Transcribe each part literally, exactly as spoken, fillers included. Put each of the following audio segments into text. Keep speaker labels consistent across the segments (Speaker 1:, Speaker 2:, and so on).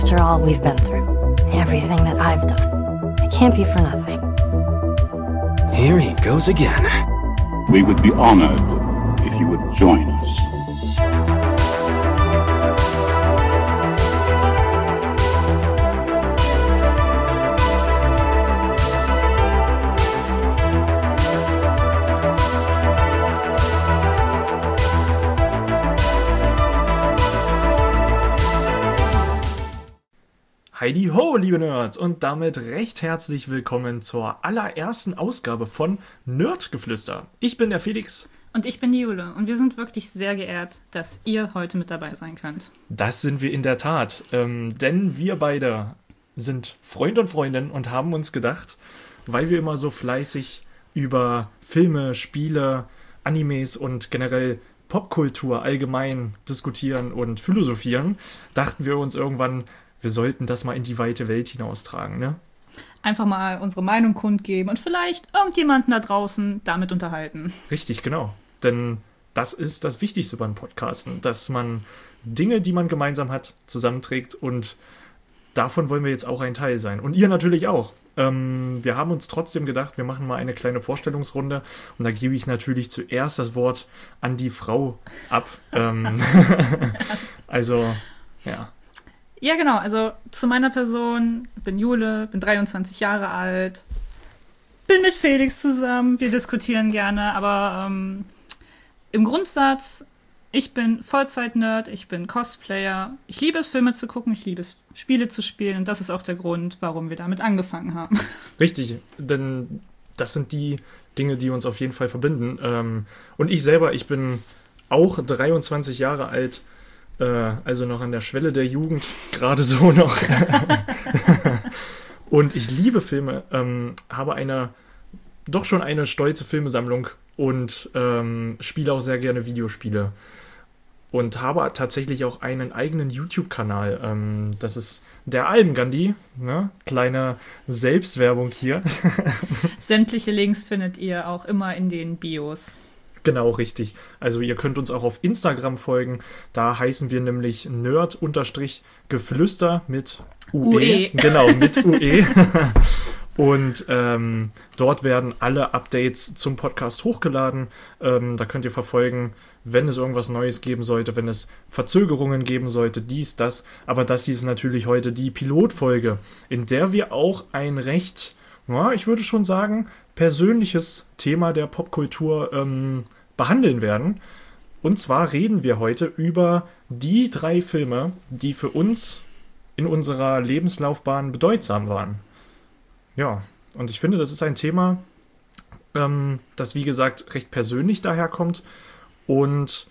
Speaker 1: After all we've been through, everything that I've done, it can't be for nothing.
Speaker 2: Here he goes again.
Speaker 3: We would be honored if you would join us.
Speaker 4: Heidi ho, liebe Nerds, und damit recht herzlich willkommen zur allerersten Ausgabe von Nerdgeflüster. Ich bin der Felix.
Speaker 5: Und ich bin die Jule. Und wir sind wirklich sehr geehrt, dass ihr heute mit dabei sein könnt.
Speaker 4: Das sind wir in der Tat, ähm, denn wir beide sind Freund und Freundin und haben uns gedacht, weil wir immer so fleißig über Filme, Spiele, Animes und generell Popkultur allgemein diskutieren und philosophieren, dachten wir uns irgendwann, wir sollten das mal in die weite Welt hinaustragen, ne?
Speaker 5: Einfach mal unsere Meinung kundgeben und vielleicht irgendjemanden da draußen damit unterhalten.
Speaker 4: Richtig, genau. Denn das ist das Wichtigste beim Podcasten, dass man Dinge, die man gemeinsam hat, zusammenträgt, und davon wollen wir jetzt auch ein Teil sein. Und ihr natürlich auch. Ähm, wir haben uns trotzdem gedacht, wir machen mal eine kleine Vorstellungsrunde, und da gebe ich natürlich zuerst das Wort an die Frau ab. ähm, also, ja.
Speaker 5: Ja, genau. Also zu meiner Person, bin Jule, bin dreiundzwanzig Jahre alt, bin mit Felix zusammen, wir diskutieren gerne, aber ähm, im Grundsatz, ich bin Vollzeit-Nerd, ich bin Cosplayer, ich liebe es, Filme zu gucken, ich liebe es, Spiele zu spielen, und das ist auch der Grund, warum wir damit angefangen haben. Richtig,
Speaker 4: denn das sind die Dinge, die uns auf jeden Fall verbinden. Ähm, und ich selber, ich bin auch dreiundzwanzig Jahre alt, also noch an der Schwelle der Jugend, gerade so noch. Und ich liebe Filme, ähm, habe eine, doch schon eine stolze Filmesammlung und ähm, spiele auch sehr gerne Videospiele. Und habe tatsächlich auch einen eigenen YouTube-Kanal. Ähm, das ist der Alben-Gandhi, ne? Kleine Selbstwerbung hier.
Speaker 5: Sämtliche Links findet ihr auch immer in den Bios.
Speaker 4: Genau, richtig. Also ihr könnt uns auch auf Instagram folgen. Da heißen wir nämlich Nerd-Geflüster mit U E. Genau, mit U E. Und ähm, dort werden alle Updates zum Podcast hochgeladen. Ähm, da könnt ihr verfolgen, wenn es irgendwas Neues geben sollte, wenn es Verzögerungen geben sollte, dies, das. Aber das hier ist natürlich heute die Pilotfolge, in der wir auch ein recht, ja, ich würde schon sagen, persönliches Thema der Popkultur ähm, behandeln werden. Und zwar reden wir heute über die drei Filme, die für uns in unserer Lebenslaufbahn bedeutsam waren. Ja, und ich finde, das ist ein Thema, ähm, das, wie gesagt, recht persönlich daherkommt und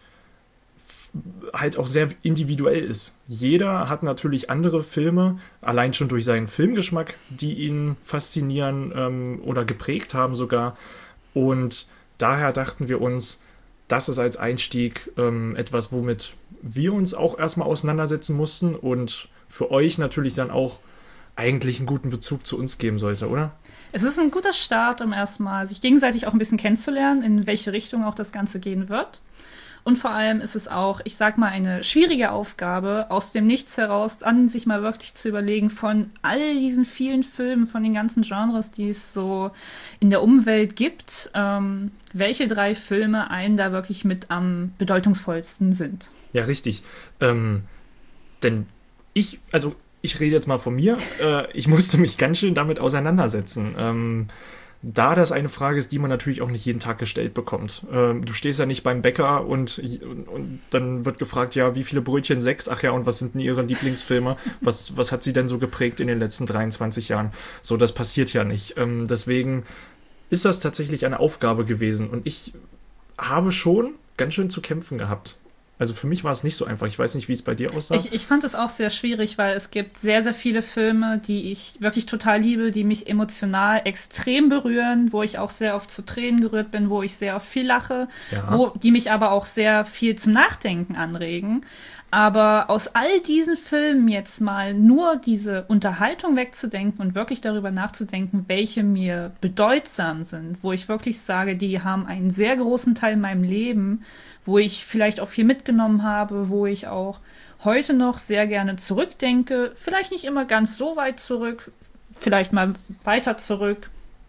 Speaker 4: halt auch sehr individuell ist. Jeder hat natürlich andere Filme, allein schon durch seinen Filmgeschmack, die ihn faszinieren ähm, oder geprägt haben sogar. Und daher dachten wir uns, das ist als Einstieg ähm, etwas, womit wir uns auch erstmal auseinandersetzen mussten und für euch natürlich dann auch eigentlich einen guten Bezug zu uns geben sollte, oder?
Speaker 5: Es ist ein guter Start, um erstmal sich gegenseitig auch ein bisschen kennenzulernen, in welche Richtung auch das Ganze gehen wird. Und vor allem ist es auch, ich sag mal, eine schwierige Aufgabe, aus dem Nichts heraus an sich mal wirklich zu überlegen, von all diesen vielen Filmen, von den ganzen Genres, die es so in der Umwelt gibt, ähm, welche drei Filme einem da wirklich mit am bedeutungsvollsten sind.
Speaker 4: Ja, richtig. Ähm, denn ich, also ich rede jetzt mal von mir, äh, ich musste mich ganz schön damit auseinandersetzen. Ähm, Da das eine Frage ist, die man natürlich auch nicht jeden Tag gestellt bekommt. Ähm, du stehst ja nicht beim Bäcker und, und, und dann wird gefragt, ja, wie viele Brötchen? Sechs? Ach ja, und was sind denn Ihre Lieblingsfilme? Was, was hat sie denn so geprägt in den letzten dreiundzwanzig Jahren? So, das passiert ja nicht. Ähm, deswegen ist das tatsächlich eine Aufgabe gewesen. Und ich habe schon ganz schön zu kämpfen gehabt. Also für mich war es nicht so einfach. Ich weiß nicht, wie es bei dir aussah.
Speaker 5: Ich, ich fand es auch sehr schwierig, weil es gibt sehr, sehr viele Filme, die ich wirklich total liebe, die mich emotional extrem berühren, wo ich auch sehr oft zu Tränen gerührt bin, wo ich sehr oft viel lache,
Speaker 4: ja.
Speaker 5: wo die mich aber auch sehr viel zum Nachdenken anregen. Aber aus all diesen Filmen jetzt mal nur diese Unterhaltung wegzudenken und wirklich darüber nachzudenken, welche mir bedeutsam sind, wo ich wirklich sage, die haben einen sehr großen Teil in meinem Leben, wo ich vielleicht auch viel mitgenommen habe, wo ich auch heute noch sehr gerne zurückdenke. Vielleicht nicht immer ganz so weit zurück, vielleicht mal weiter zurück.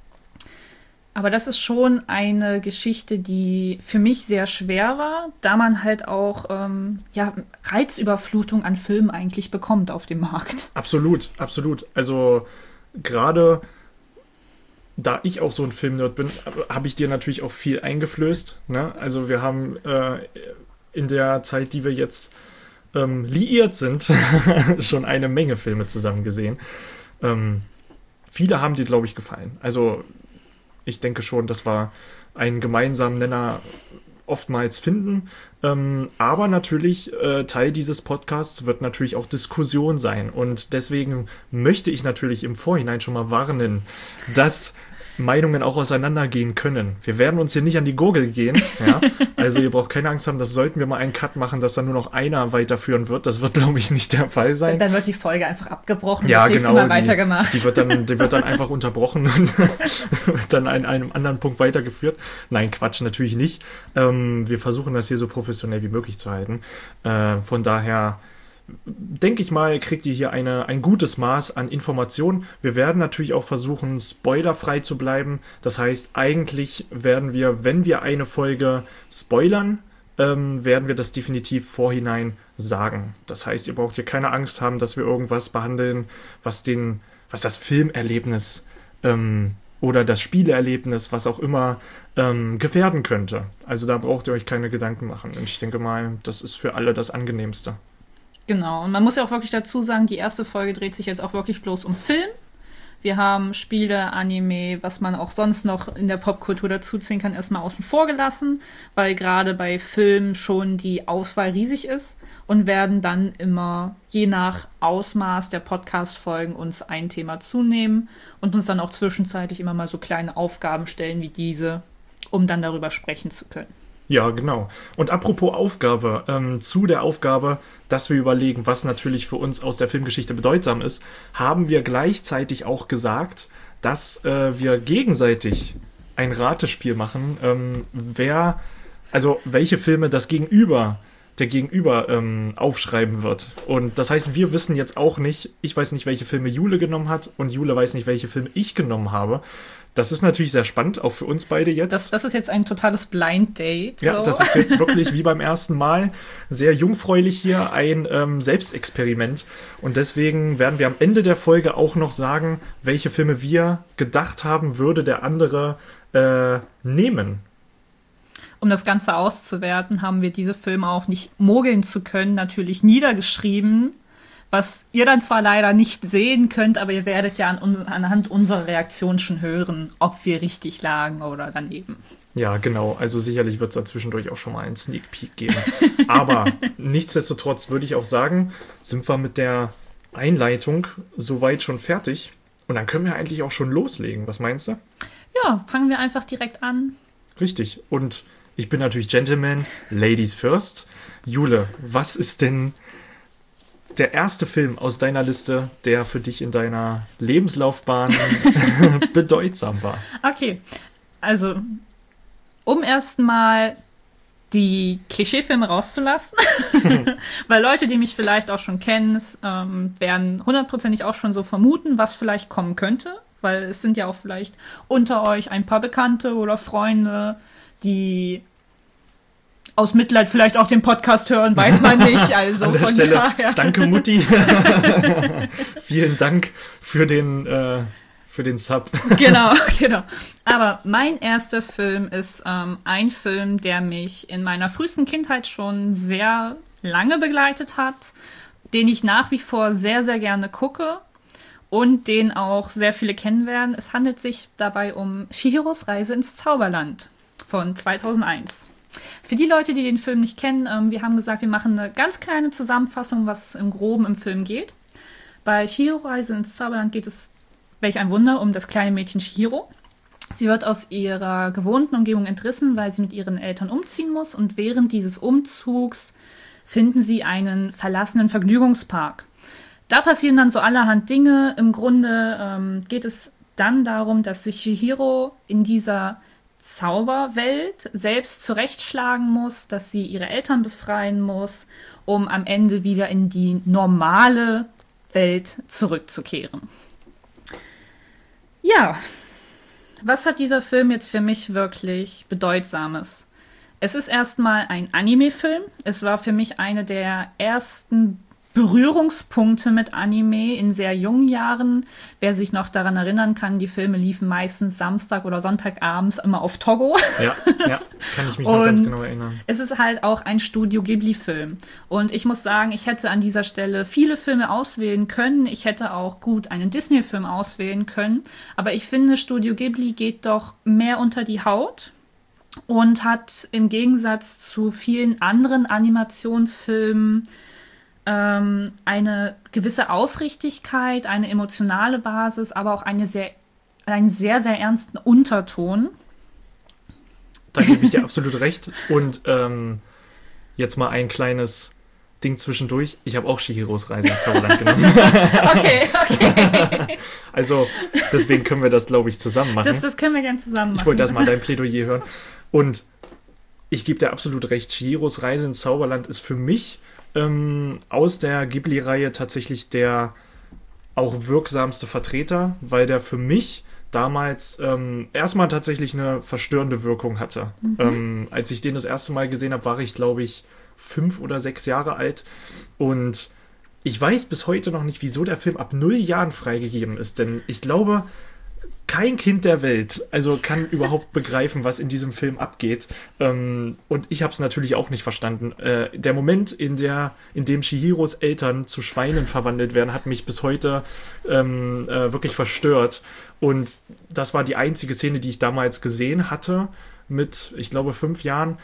Speaker 5: Aber das ist schon eine Geschichte, die für mich sehr schwer war, da man halt auch ähm, ja, Reizüberflutung an Filmen eigentlich bekommt auf dem Markt.
Speaker 4: Absolut, absolut. Also gerade da ich auch so ein Filmnerd bin, habe ich dir natürlich auch viel eingeflößt. Ne? Also wir haben äh, in der Zeit, die wir jetzt ähm, liiert sind, schon eine Menge Filme zusammen gesehen. Ähm, viele haben dir, glaube ich, gefallen. Also ich denke schon, dass wir einen gemeinsamen Nenner oftmals finden. Ähm, aber natürlich, äh, Teil dieses Podcasts wird natürlich auch Diskussion sein. Und deswegen möchte ich natürlich im Vorhinein schon mal warnen, dass Meinungen auch auseinandergehen können. Wir werden uns hier nicht an die Gurgel gehen. Ja? Also ihr braucht keine Angst haben, dass sollten wir mal einen Cut machen, dass dann nur noch einer weiterführen wird. Das wird, glaube ich, nicht der Fall sein.
Speaker 5: Dann wird die Folge einfach abgebrochen,
Speaker 4: ja,
Speaker 5: das nächste
Speaker 4: genau,
Speaker 5: Mal weitergemacht.
Speaker 4: Die, die, wird dann, die wird dann einfach unterbrochen und wird dann an einem anderen Punkt weitergeführt. Nein, Quatsch, natürlich nicht. Ähm, wir versuchen das hier so professionell wie möglich zu halten. Äh, von daher denke ich mal, kriegt ihr hier eine, ein gutes Maß an Informationen. Wir werden natürlich auch versuchen, spoilerfrei zu bleiben. Das heißt, eigentlich werden wir, wenn wir eine Folge spoilern, ähm, werden wir das definitiv vorhinein sagen. Das heißt, ihr braucht hier keine Angst haben, dass wir irgendwas behandeln, was den, was das Filmerlebnis ähm, oder das Spieleerlebnis, was auch immer, ähm, gefährden könnte. Also da braucht ihr euch keine Gedanken machen. Und ich denke mal, das ist für alle das Angenehmste.
Speaker 5: Genau, und man muss ja auch wirklich dazu sagen, die erste Folge dreht sich jetzt auch wirklich bloß um Film. Wir haben Spiele, Anime, was man auch sonst noch in der Popkultur dazuziehen kann, erstmal außen vor gelassen, weil gerade bei Filmen schon die Auswahl riesig ist und werden dann immer je nach Ausmaß der Podcast-Folgen uns ein Thema zunehmen und uns dann auch zwischenzeitlich immer mal so kleine Aufgaben stellen wie diese, um dann darüber sprechen zu können.
Speaker 4: Ja, genau. Und apropos Aufgabe, ähm, zu der Aufgabe, dass wir überlegen, was natürlich für uns aus der Filmgeschichte bedeutsam ist, haben wir gleichzeitig auch gesagt, dass äh, wir gegenseitig ein Ratespiel machen, ähm, wer, also welche Filme das Gegenüber, der Gegenüber ähm, aufschreiben wird. Und das heißt, wir wissen jetzt auch nicht, ich weiß nicht, welche Filme Jule genommen hat und Jule weiß nicht, welche Filme ich genommen habe. Das ist natürlich sehr spannend, auch für uns beide jetzt.
Speaker 5: Das, das ist jetzt ein totales Blind Date.
Speaker 4: Ja,
Speaker 5: so.
Speaker 4: Das ist jetzt wirklich wie beim ersten Mal sehr jungfräulich hier ein ähm, Selbstexperiment. Und deswegen werden wir am Ende der Folge auch noch sagen, welche Filme wir gedacht haben, würde der andere äh, nehmen.
Speaker 5: Um das Ganze auszuwerten, haben wir diese Filme auch nicht mogeln zu können, natürlich niedergeschrieben, was ihr dann zwar leider nicht sehen könnt, aber ihr werdet ja an, anhand unserer Reaktion schon hören, ob wir richtig lagen oder daneben.
Speaker 4: Ja, genau. Also sicherlich wird es da zwischendurch auch schon mal einen Sneak Peek geben. Aber nichtsdestotrotz würde ich auch sagen, sind wir mit der Einleitung soweit schon fertig. Und dann können wir eigentlich auch schon loslegen. Was meinst du?
Speaker 5: Ja, fangen wir einfach direkt an.
Speaker 4: Richtig. Und ich bin natürlich Gentleman, Ladies first. Jule, was ist denn der erste Film aus deiner Liste, der für dich in deiner Lebenslaufbahn bedeutsam war?
Speaker 5: Okay, also um erstmal die Klischeefilme rauszulassen, weil Leute, die mich vielleicht auch schon kennen, ähm, werden hundertprozentig auch schon so vermuten, was vielleicht kommen könnte, weil es sind ja auch vielleicht unter euch ein paar Bekannte oder Freunde, die aus Mitleid vielleicht auch den Podcast hören, weiß man nicht. Also
Speaker 4: An der
Speaker 5: von
Speaker 4: Stelle,
Speaker 5: daher.
Speaker 4: Danke, Mutti. Vielen Dank für den, äh, für den Sub.
Speaker 5: Genau, genau. Aber mein erster Film ist ähm, ein Film, der mich in meiner frühesten Kindheit schon sehr lange begleitet hat, den ich nach wie vor sehr, sehr gerne gucke und den auch sehr viele kennen werden. Es handelt sich dabei um Chihiros Reise ins Zauberland von zweitausendeins. Für die Leute, die den Film nicht kennen, ähm, wir haben gesagt, wir machen eine ganz kleine Zusammenfassung, was im Groben im Film geht. Bei Chihiros Reise ins Zauberland geht es, welch ein Wunder, um das kleine Mädchen Chihiro. Sie wird aus ihrer gewohnten Umgebung entrissen, weil sie mit ihren Eltern umziehen muss. Und während dieses Umzugs finden sie einen verlassenen Vergnügungspark. Da passieren dann so allerhand Dinge. Im Grunde ähm, geht es dann darum, dass sich Chihiro in dieser Zauberwelt selbst zurechtschlagen muss, dass sie ihre Eltern befreien muss, um am Ende wieder in die normale Welt zurückzukehren. Ja, was hat dieser Film jetzt für mich wirklich Bedeutsames? Es ist erstmal ein Anime-Film. Es war für mich eine der ersten Berührungspunkte mit Anime in sehr jungen Jahren. Wer sich noch daran erinnern kann, die Filme liefen meistens Samstag oder Sonntagabends immer auf Togo.
Speaker 4: Ja, ja, kann ich mich noch ganz genau erinnern.
Speaker 5: Es ist halt auch ein Studio Ghibli-Film. Und ich muss sagen, ich hätte an dieser Stelle viele Filme auswählen können. Ich hätte auch gut einen Disney-Film auswählen können. Aber ich finde, Studio Ghibli geht doch mehr unter die Haut und hat im Gegensatz zu vielen anderen Animationsfilmen ähm, eine gewisse Aufrichtigkeit, eine emotionale Basis, aber auch eine sehr, einen sehr, sehr ernsten Unterton.
Speaker 4: Da gebe ich dir absolut recht. Und ähm, jetzt mal ein kleines Ding zwischendurch. Ich habe auch Chihiros Reise ins Zauberland genommen.
Speaker 5: Okay, okay.
Speaker 4: Also deswegen können wir das, glaube ich, zusammen machen.
Speaker 5: Das, das können wir gerne zusammen machen.
Speaker 4: Ich wollte erstmal dein Plädoyer hören. Und ich gebe dir absolut recht. Chihiros Reise ins Zauberland ist für mich ähm, aus der Ghibli-Reihe tatsächlich der auch wirksamste Vertreter, weil der für mich damals ähm, erstmal tatsächlich eine verstörende Wirkung hatte. Mhm. Ähm, als ich den das erste Mal gesehen habe, war ich, glaube ich, fünf oder sechs Jahre alt. Und ich weiß bis heute noch nicht, wieso der Film ab null Jahren freigegeben ist. Denn ich glaube, kein Kind der Welt also kann überhaupt begreifen, was in diesem Film abgeht. Ähm, und ich habe es natürlich auch nicht verstanden. Äh, der Moment, in, der, in dem Chihiros Eltern zu Schweinen verwandelt werden, hat mich bis heute ähm, äh, wirklich verstört. Und das war die einzige Szene, die ich damals gesehen hatte, mit, ich glaube, fünf Jahren.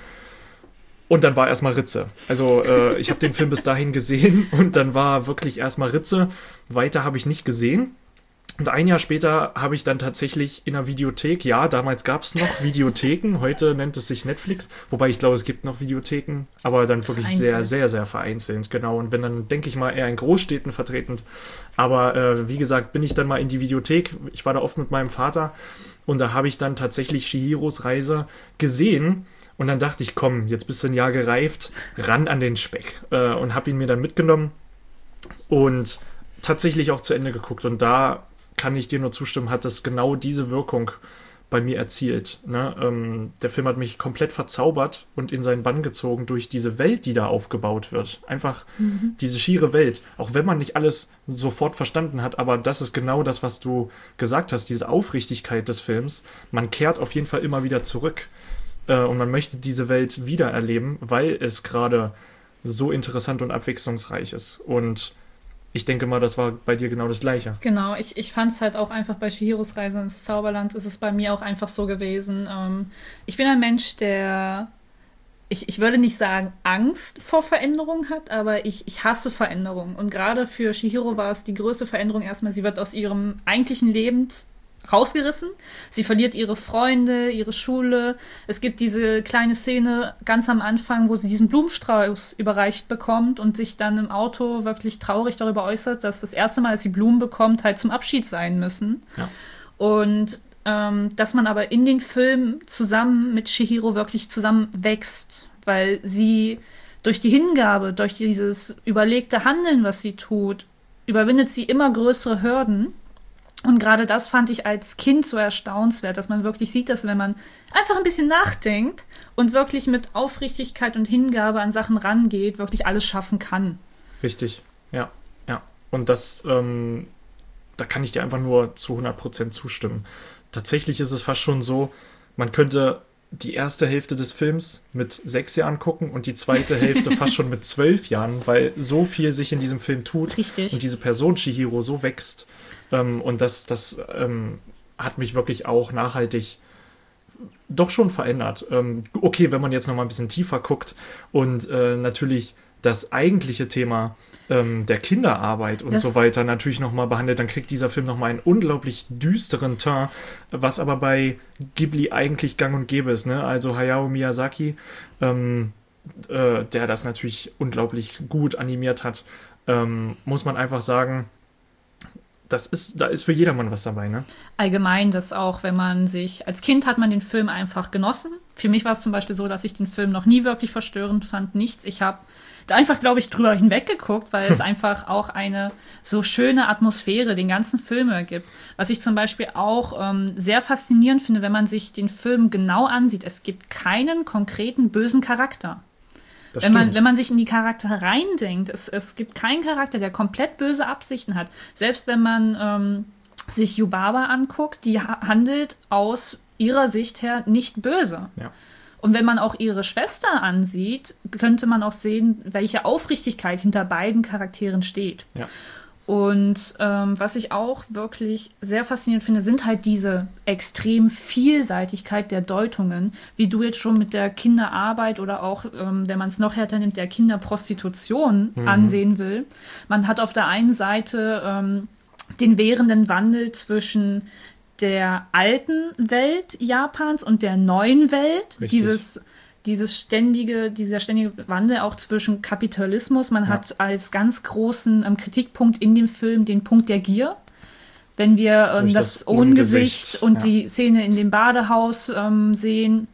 Speaker 4: Und dann war erstmal Ritze. Also äh, ich habe den Film bis dahin gesehen und dann war wirklich erstmal Ritze. Weiter habe ich nicht gesehen. Und ein Jahr später habe ich dann tatsächlich in einer Videothek, ja, damals gab es noch Videotheken, heute nennt es sich Netflix, wobei ich glaube, es gibt noch Videotheken, aber dann wirklich sehr, sehr, sehr vereinzelt, genau. Und wenn dann, denke ich mal, eher in Großstädten vertretend. Aber äh, wie gesagt, bin ich dann mal in die Videothek, ich war da oft mit meinem Vater und da habe ich dann tatsächlich Chihiros Reise gesehen. Und dann dachte ich, komm, jetzt bist du ein Jahr gereift, ran an den Speck. Äh, und habe ihn mir dann mitgenommen und tatsächlich auch zu Ende geguckt. Und da kann ich dir nur zustimmen, hat das genau diese Wirkung bei mir erzielt. Ne? Ähm, der Film hat mich komplett verzaubert und in seinen Bann gezogen durch diese Welt, die da aufgebaut wird. Einfach mhm. diese schiere Welt. Auch wenn man nicht alles sofort verstanden hat, aber das ist genau das, was du gesagt hast, diese Aufrichtigkeit des Films. Man kehrt auf jeden Fall immer wieder zurück. Und man möchte diese Welt wiedererleben, weil es gerade so interessant und abwechslungsreich ist. Und ich denke mal, das war bei dir genau das Gleiche.
Speaker 5: Genau, ich, ich fand es halt auch einfach bei Chihiros Reise ins Zauberland ist es bei mir auch einfach so gewesen. Ähm, ich bin ein Mensch, der, ich, ich würde nicht sagen Angst vor Veränderung hat, aber ich, ich hasse Veränderung. Und gerade für Chihiro war es die größte Veränderung erstmal, sie wird aus ihrem eigentlichen Leben rausgerissen. Sie verliert ihre Freunde, ihre Schule. Es gibt diese kleine Szene ganz am Anfang, wo sie diesen Blumenstrauß überreicht bekommt und sich dann im Auto wirklich traurig darüber äußert, dass das erste Mal, dass sie Blumen bekommt, halt zum Abschied sein müssen. Ja. Und ähm, dass man aber in den Film zusammen mit Chihiro wirklich zusammen wächst, weil sie durch die Hingabe, durch dieses überlegte Handeln, was sie tut, überwindet sie immer größere Hürden. Und gerade das fand ich als Kind so erstaunenswert, dass man wirklich sieht, dass wenn man einfach ein bisschen nachdenkt und wirklich mit Aufrichtigkeit und Hingabe an Sachen rangeht, wirklich alles schaffen kann.
Speaker 4: Richtig, ja, ja. Und das, ähm, da kann ich dir einfach nur zu hundert Prozent zustimmen. Tatsächlich ist es fast schon so, man könnte die erste Hälfte des Films mit sechs Jahren gucken und die zweite Hälfte fast schon mit zwölf Jahren, weil so viel sich in diesem Film tut.
Speaker 5: Richtig.
Speaker 4: Und diese Person Chihiro so wächst. Ähm, und das, das ähm, hat mich wirklich auch nachhaltig doch schon verändert. Ähm, okay, wenn man jetzt noch mal ein bisschen tiefer guckt und äh, natürlich das eigentliche Thema ähm, der Kinderarbeit und das so weiter natürlich noch mal behandelt, dann kriegt dieser Film noch mal einen unglaublich düsteren Ton, was aber bei Ghibli eigentlich gang und gäbe ist. Ne? Also Hayao Miyazaki, ähm, äh, der das natürlich unglaublich gut animiert hat, ähm, muss man einfach sagen, das ist, da ist für jedermann was dabei, ne?
Speaker 5: Allgemein, dass auch, wenn man sich, als Kind hat man den Film einfach genossen. Für mich war es zum Beispiel so, dass ich den Film noch nie wirklich verstörend fand, nichts. Ich habe da einfach, glaube ich, drüber hinweggeguckt, weil es einfach auch eine so schöne Atmosphäre den ganzen Film ergibt. Was ich zum Beispiel auch ähm, sehr faszinierend finde, wenn man sich den Film genau ansieht, es gibt keinen konkreten bösen Charakter.
Speaker 4: Das
Speaker 5: Wenn man,
Speaker 4: stimmt.
Speaker 5: wenn man sich in die Charaktere reindenkt, es, es gibt keinen Charakter, der komplett böse Absichten hat. Selbst wenn man ähm, sich Yubaba anguckt, die ha- handelt aus ihrer Sicht her nicht böse.
Speaker 4: Ja.
Speaker 5: Und wenn man auch ihre Schwester ansieht, könnte man auch sehen, welche Aufrichtigkeit hinter beiden Charakteren steht.
Speaker 4: Ja.
Speaker 5: Und ähm, was ich auch wirklich sehr faszinierend finde, sind halt diese extrem Vielseitigkeit der Deutungen, wie du jetzt schon mit der Kinderarbeit oder auch, ähm, wenn man es noch härter nimmt, der Kinderprostitution mhm. ansehen will. Man hat auf der einen Seite ähm, den währenden Wandel zwischen der alten Welt Japans und der neuen Welt.
Speaker 4: Richtig.
Speaker 5: Dieses Dieses ständige, dieser ständige Wandel auch zwischen Kapitalismus. Man
Speaker 4: Ja.
Speaker 5: hat als ganz großen ähm, Kritikpunkt in dem Film den Punkt der Gier. Wenn wir ähm,
Speaker 4: Durch
Speaker 5: das,
Speaker 4: das
Speaker 5: Ungesicht
Speaker 4: Ungesicht,
Speaker 5: und
Speaker 4: ja.
Speaker 5: die Szene in dem Badehaus ähm, sehen.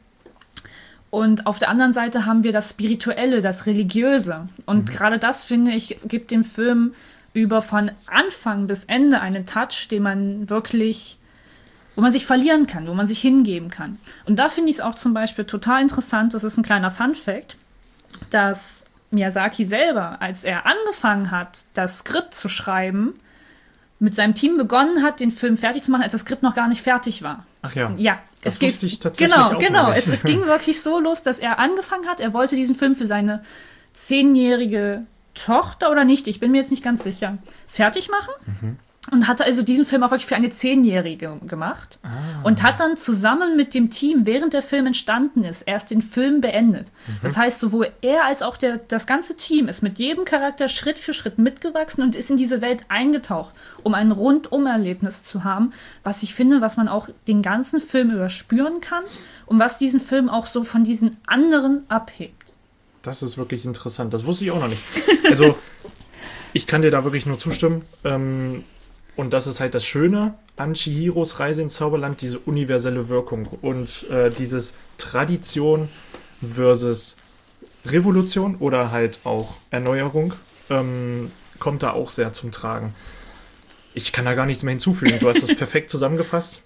Speaker 5: Und auf der anderen Seite haben wir das Spirituelle, das Religiöse. Und
Speaker 4: Mhm.
Speaker 5: gerade das, finde ich, gibt dem Film über von Anfang bis Ende einen Touch, den man wirklich, wo man sich verlieren kann, wo man sich hingeben kann. Und da finde ich es auch zum Beispiel total interessant, das ist ein kleiner Fun-Fact, dass Miyazaki selber, als er angefangen hat, das Skript zu schreiben, mit seinem Team begonnen hat, den Film fertig zu machen, als das Skript noch gar nicht fertig war.
Speaker 4: Ach ja.
Speaker 5: Ja,
Speaker 4: Das
Speaker 5: es geht,
Speaker 4: wusste ich tatsächlich
Speaker 5: genau,
Speaker 4: auch
Speaker 5: genau.
Speaker 4: noch nicht.
Speaker 5: Es, es ging wirklich so los, dass er angefangen hat. Er wollte diesen Film für seine zehnjährige Tochter oder nicht, ich bin mir jetzt nicht ganz sicher, fertig machen.
Speaker 4: Mhm.
Speaker 5: Und hatte also diesen Film auch wirklich für eine Zehnjährige gemacht.
Speaker 4: Ah.
Speaker 5: Und hat dann zusammen mit dem Team, während der Film entstanden ist, erst den Film beendet.
Speaker 4: Mhm.
Speaker 5: Das heißt, sowohl er als auch der, das ganze Team ist mit jedem Charakter Schritt für Schritt mitgewachsen und ist in diese Welt eingetaucht, um ein Rundum-Erlebnis zu haben, was ich finde, was man auch den ganzen Film überspüren kann und was diesen Film auch so von diesen anderen abhebt.
Speaker 4: Das ist wirklich interessant. Das wusste ich auch noch nicht. Also, ich kann dir da wirklich nur zustimmen. Ähm, und das ist halt das Schöne an Chihiros Reise ins Zauberland, diese universelle Wirkung und äh, dieses Tradition versus Revolution oder halt auch Erneuerung ähm, kommt da auch sehr zum Tragen. Ich kann da gar nichts mehr hinzufügen. Du hast das perfekt zusammengefasst.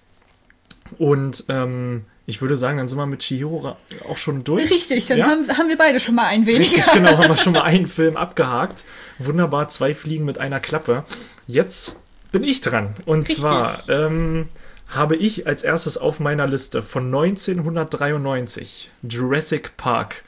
Speaker 4: Und ähm, ich würde sagen, dann sind wir mit Chihiro auch schon durch.
Speaker 5: Richtig, dann
Speaker 4: Ja?
Speaker 5: haben, haben wir beide schon mal ein wenig.
Speaker 4: Richtig, genau, haben wir schon mal einen Film abgehakt. Wunderbar, zwei Fliegen mit einer Klappe. Jetzt bin ich dran. Und
Speaker 5: Richtig.
Speaker 4: zwar ähm, habe ich als erstes auf meiner Liste von neunzehnhundertdreiundneunzig Jurassic Park.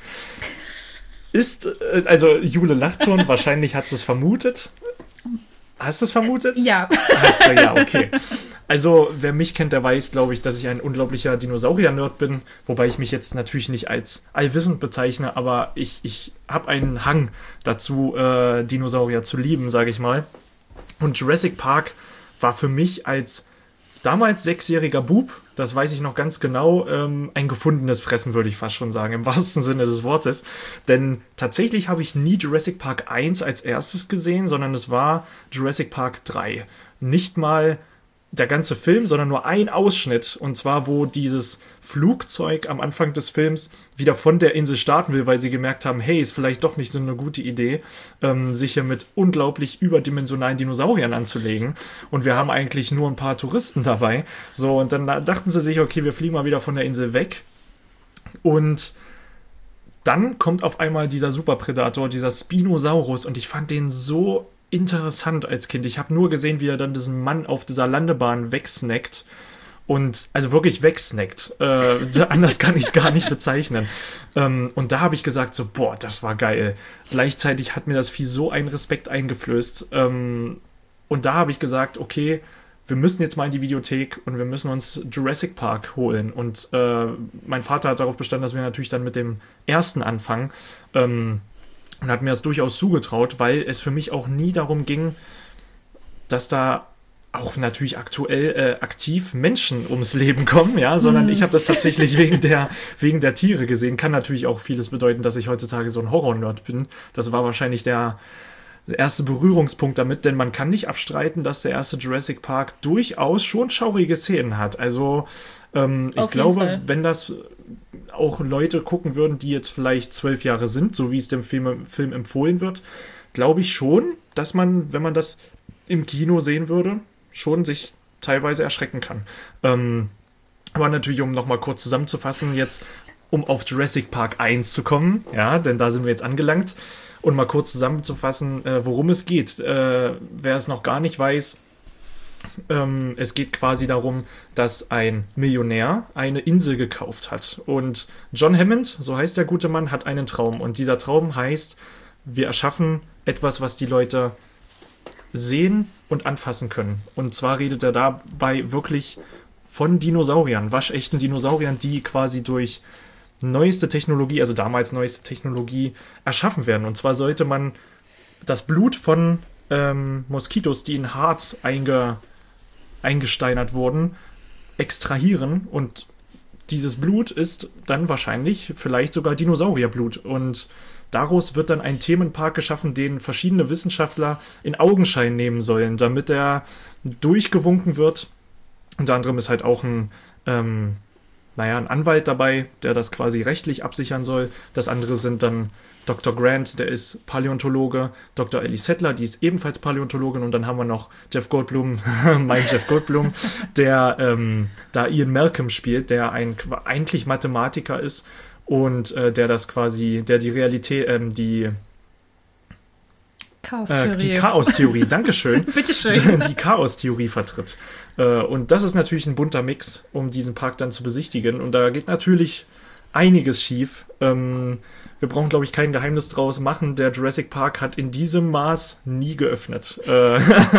Speaker 4: Ist, äh, also Jule lacht schon, wahrscheinlich hat sie es vermutet. Hast du es vermutet?
Speaker 5: Ja.
Speaker 4: Hast du, ja, okay. Also, wer mich kennt, der weiß, glaube ich, dass ich ein unglaublicher Dinosaurier-Nerd bin. Wobei ich mich jetzt natürlich nicht als allwissend bezeichne, aber ich, ich habe einen Hang dazu, äh, Dinosaurier zu lieben, sage ich mal. Und Jurassic Park war für mich als damals sechsjähriger Bub, das weiß ich noch ganz genau, ähm, ein gefundenes Fressen, würde ich fast schon sagen, im wahrsten Sinne des Wortes. Denn tatsächlich habe ich nie Jurassic Park eins als erstes gesehen, sondern es war Jurassic Park drei. Nicht mal der ganze Film, sondern nur ein Ausschnitt. Und zwar, wo dieses Flugzeug am Anfang des Films wieder von der Insel starten will, weil sie gemerkt haben, hey, ist vielleicht doch nicht so eine gute Idee, ähm, sich hier mit unglaublich überdimensionalen Dinosauriern anzulegen. Und wir haben eigentlich nur ein paar Touristen dabei. So, und dann dachten sie sich, okay, wir fliegen mal wieder von der Insel weg. Und dann kommt auf einmal dieser Superpredator, dieser Spinosaurus. Und ich fand den so interessant als Kind. Ich habe nur gesehen, wie er dann diesen Mann auf dieser Landebahn wegsnackt. Und, also wirklich wegsnackt. Äh, anders kann ich es gar nicht bezeichnen. Ähm, und da habe ich gesagt so, boah, das war geil. Gleichzeitig hat mir das Vieh so einen Respekt eingeflößt. Ähm, und da habe ich gesagt, okay, wir müssen jetzt mal in die Videothek und wir müssen uns Jurassic Park holen. Und äh, mein Vater hat darauf bestanden, dass wir natürlich dann mit dem ersten anfangen. Ähm, Und hat mir das durchaus zugetraut, weil es für mich auch nie darum ging, dass da auch natürlich aktuell äh, aktiv Menschen ums Leben kommen, ja, sondern mm. ich habe das tatsächlich wegen der, wegen der Tiere gesehen. Kann natürlich auch vieles bedeuten, dass ich heutzutage so ein Horror-Nerd bin. Das war wahrscheinlich der, der erste Berührungspunkt damit, denn man kann nicht abstreiten, dass der erste Jurassic Park durchaus schon schaurige Szenen hat. Also ähm, ich glaube, Fall. wenn das auch Leute gucken würden, die jetzt vielleicht zwölf Jahre sind, so wie es dem Film, Film empfohlen wird, glaube ich schon, dass man, wenn man das im Kino sehen würde, schon sich teilweise erschrecken kann. Ähm, aber natürlich, um nochmal kurz zusammenzufassen, jetzt um auf Jurassic Park eins zu kommen, ja, denn da sind wir jetzt angelangt, und mal kurz zusammenzufassen, äh, worum es geht. Äh, wer es noch gar nicht weiß, ähm, es geht quasi darum, dass ein Millionär eine Insel gekauft hat. Und John Hammond, so heißt der gute Mann, hat einen Traum. Und dieser Traum heißt, wir erschaffen etwas, was die Leute sehen und anfassen können. Und zwar redet er dabei wirklich von Dinosauriern, waschechten Dinosauriern, die quasi durch neueste Technologie, also damals neueste Technologie, erschaffen werden. Und zwar sollte man das Blut von ähm, Moskitos, die in Harz einge, eingesteinert wurden, extrahieren, und dieses Blut ist dann wahrscheinlich vielleicht sogar Dinosaurierblut. Und daraus wird dann ein Themenpark geschaffen, den verschiedene Wissenschaftler in Augenschein nehmen sollen, damit er durchgewunken wird. Unter anderem ist halt auch ein ähm, naja, ein Anwalt dabei, der das quasi rechtlich absichern soll. Das andere sind dann Doktor Grant, der ist Paläontologe, Doktor Ellie Sattler, die ist ebenfalls Paläontologin, und dann haben wir noch Jeff Goldblum, mein Jeff Goldblum, der ähm, da Ian Malcolm spielt, der ein eigentlich Mathematiker ist und äh, der das quasi, der die Realität, ähm, die
Speaker 5: Chaos-Theorie.
Speaker 4: Äh, die Chaos-Theorie, dankeschön.
Speaker 5: Bitteschön.
Speaker 4: Die Chaos-Theorie vertritt. Äh, und das ist natürlich ein bunter Mix, um diesen Park dann zu besichtigen. Und da geht natürlich einiges schief. Ähm, wir brauchen, glaube ich, kein Geheimnis draus machen. Der Jurassic Park hat in diesem Maß nie geöffnet. Äh,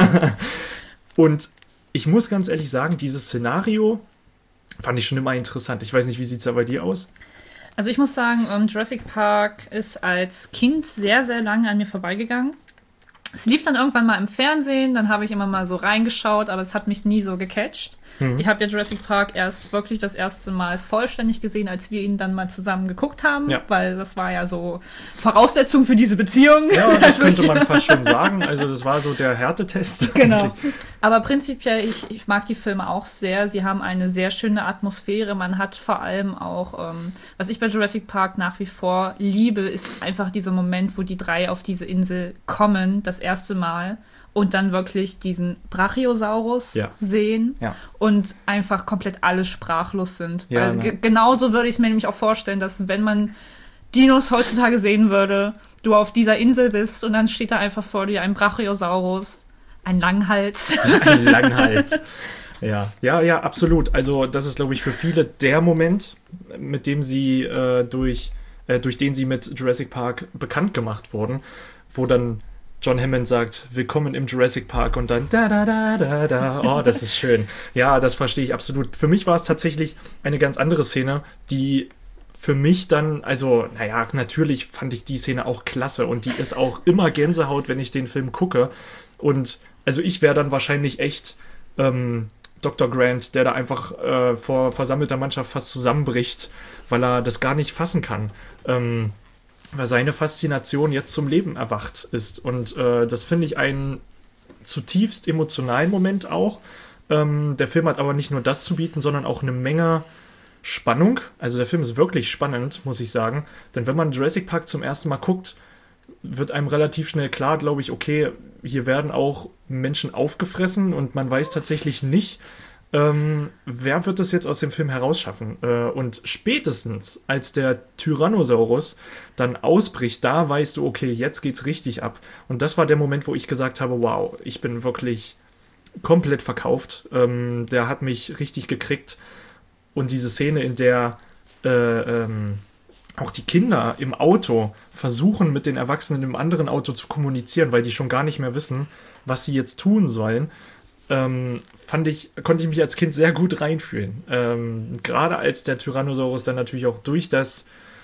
Speaker 4: und ich muss ganz ehrlich sagen, dieses Szenario fand ich schon immer interessant. Ich weiß nicht, wie sieht es da bei dir aus?
Speaker 5: Also ich muss sagen, um, Jurassic Park ist als Kind sehr, sehr lange an mir vorbeigegangen. Es lief dann irgendwann mal im Fernsehen, dann habe ich immer mal so reingeschaut, aber es hat mich nie so gecatcht. Mhm. Ich habe ja Jurassic Park erst wirklich das erste Mal vollständig gesehen, als wir ihn dann mal zusammen geguckt haben, ja. Weil das war ja so Voraussetzung für diese Beziehung.
Speaker 4: Ja, das könnte man fast schon sagen. Also das war so der Härtetest.
Speaker 5: Genau. Aber prinzipiell, ich, ich mag die Filme auch sehr. Sie haben eine sehr schöne Atmosphäre. Man hat vor allem auch, ähm, was ich bei Jurassic Park nach wie vor liebe, ist einfach dieser Moment, wo die drei auf diese Insel kommen, das erste Mal, und dann wirklich diesen Brachiosaurus ja. sehen ja. und einfach komplett alle sprachlos sind. Ja, also, ne? g- genauso würde ich es mir nämlich auch vorstellen, dass wenn man Dinos heutzutage sehen würde, du auf dieser Insel bist und dann steht da einfach vor dir ein Brachiosaurus, ein Langhals.
Speaker 4: Ein Langhals. Ja, ja, ja, absolut. Also das ist, glaube ich, für viele der Moment, mit dem sie äh, durch, äh, durch den sie mit Jurassic Park bekannt gemacht wurden, wo dann John Hammond sagt, willkommen im Jurassic Park, und dann da, da, da, da, da. Oh, das ist schön. Ja, das verstehe ich absolut. Für mich war es tatsächlich eine ganz andere Szene, die für mich dann, also, naja, natürlich fand ich die Szene auch klasse, und die ist auch immer Gänsehaut, wenn ich den Film gucke. Und also ich wäre dann wahrscheinlich echt ähm, Doktor Grant, der da einfach äh, vor versammelter Mannschaft fast zusammenbricht, weil er das gar nicht fassen kann. Ähm, weil seine Faszination jetzt zum Leben erwacht ist. Und äh, das finde ich einen zutiefst emotionalen Moment auch. Ähm, der Film hat aber nicht nur das zu bieten, sondern auch eine Menge Spannung. Also der Film ist wirklich spannend, muss ich sagen. Denn wenn man Jurassic Park zum ersten Mal guckt, wird einem relativ schnell klar, glaube ich, okay, hier werden auch Menschen aufgefressen, und man weiß tatsächlich nicht, ähm, wer wird es jetzt aus dem Film herausschaffen. Äh, und spätestens, als der Tyrannosaurus dann ausbricht, da weißt du, okay, jetzt geht's richtig ab. Und das war der Moment, wo ich gesagt habe, wow, ich bin wirklich komplett verkauft. Ähm, der hat mich richtig gekriegt. Und diese Szene, in der äh, ähm, auch die Kinder im Auto versuchen, mit den Erwachsenen im anderen Auto zu kommunizieren, weil die schon gar nicht mehr wissen, was sie jetzt tun sollen, ähm, fand ich, konnte ich mich als Kind sehr gut reinfühlen. Ähm, gerade als der Tyrannosaurus dann natürlich auch durch das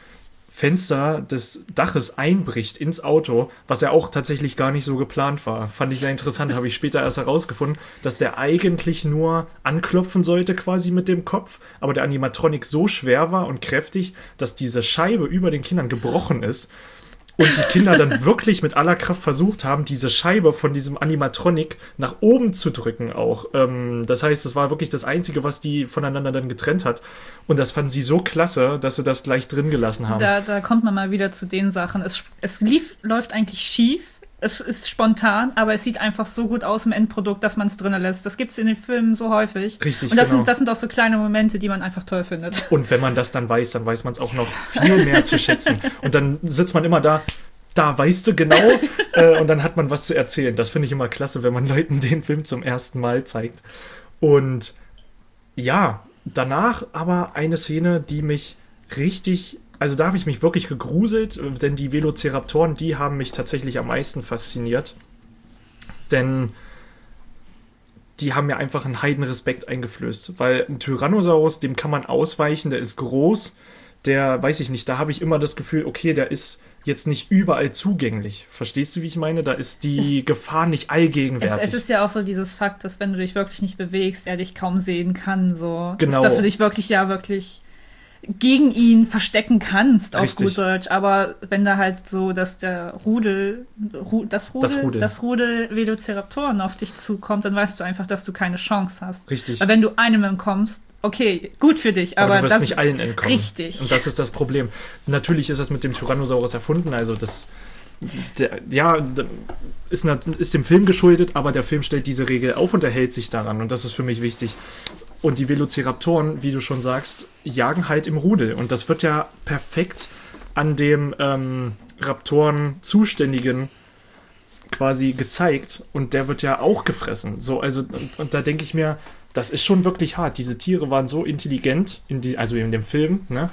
Speaker 4: Fenster des Daches einbricht ins Auto, was ja auch tatsächlich gar nicht so geplant war. Fand ich sehr interessant, habe ich später erst herausgefunden, dass der eigentlich nur anklopfen sollte quasi mit dem Kopf, aber der Animatronic so schwer war und kräftig, dass diese Scheibe über den Kindern gebrochen ist. und die Kinder dann wirklich mit aller Kraft versucht haben, diese Scheibe von diesem Animatronic nach oben zu drücken auch. Ähm, das heißt, es war wirklich das Einzige, was die voneinander dann getrennt hat. Und das fanden sie so klasse, dass sie das gleich drin gelassen haben.
Speaker 5: Da, da kommt man mal wieder zu den Sachen. Es, es lief, läuft eigentlich schief. Es ist spontan, aber es sieht einfach so gut aus im Endprodukt, dass man es drin lässt. Das gibt es in den Filmen so häufig.
Speaker 4: Richtig,
Speaker 5: und das,
Speaker 4: genau.
Speaker 5: sind, das sind auch so kleine Momente, die man einfach toll findet.
Speaker 4: Und wenn man das dann weiß, dann weiß man es auch noch viel mehr zu schätzen. Und dann sitzt man immer da, da weißt du genau, äh, und dann hat man was zu erzählen. Das finde ich immer klasse, wenn man Leuten den Film zum ersten Mal zeigt. Und ja, danach aber eine Szene, die mich richtig... Also da habe ich mich wirklich gegruselt, denn die Velociraptoren, die haben mich tatsächlich am meisten fasziniert. Denn die haben mir einfach einen Heidenrespekt eingeflößt. Weil ein Tyrannosaurus, dem kann man ausweichen, der ist groß, der, weiß ich nicht, da habe ich immer das Gefühl, okay, der ist jetzt nicht überall zugänglich. Verstehst du, wie ich meine? Da ist die es, Gefahr nicht allgegenwärtig.
Speaker 5: Es, es ist ja auch so dieses Fakt, dass wenn du dich wirklich nicht bewegst, er dich kaum sehen kann. So.
Speaker 4: Genau.
Speaker 5: Dass, dass du dich wirklich ja wirklich... gegen ihn verstecken kannst, auf
Speaker 4: Richtig.
Speaker 5: gut Deutsch. Aber wenn da halt so, dass der Rudel, Ru, das Rudel,
Speaker 4: das Rudel,
Speaker 5: das Rudel Velociraptoren auf dich zukommt, dann weißt du einfach, dass du keine Chance hast.
Speaker 4: Richtig.
Speaker 5: Weil wenn du einem entkommst, okay, gut für dich, aber,
Speaker 4: aber du wirst
Speaker 5: das
Speaker 4: nicht allen entkommen.
Speaker 5: Richtig.
Speaker 4: Und das ist das Problem. Natürlich ist das mit dem Tyrannosaurus erfunden, also das der, ja, ist, ist dem Film geschuldet, aber der Film stellt diese Regel auf und er hält sich daran und das ist für mich wichtig. Und die Velociraptoren, wie du schon sagst, jagen halt im Rudel. Und das wird ja perfekt an dem ähm, Raptoren zuständigen quasi gezeigt. Und der wird ja auch gefressen. So, also, und, und da denke ich mir, das ist schon wirklich hart. Diese Tiere waren so intelligent, in die, also in dem Film, ne?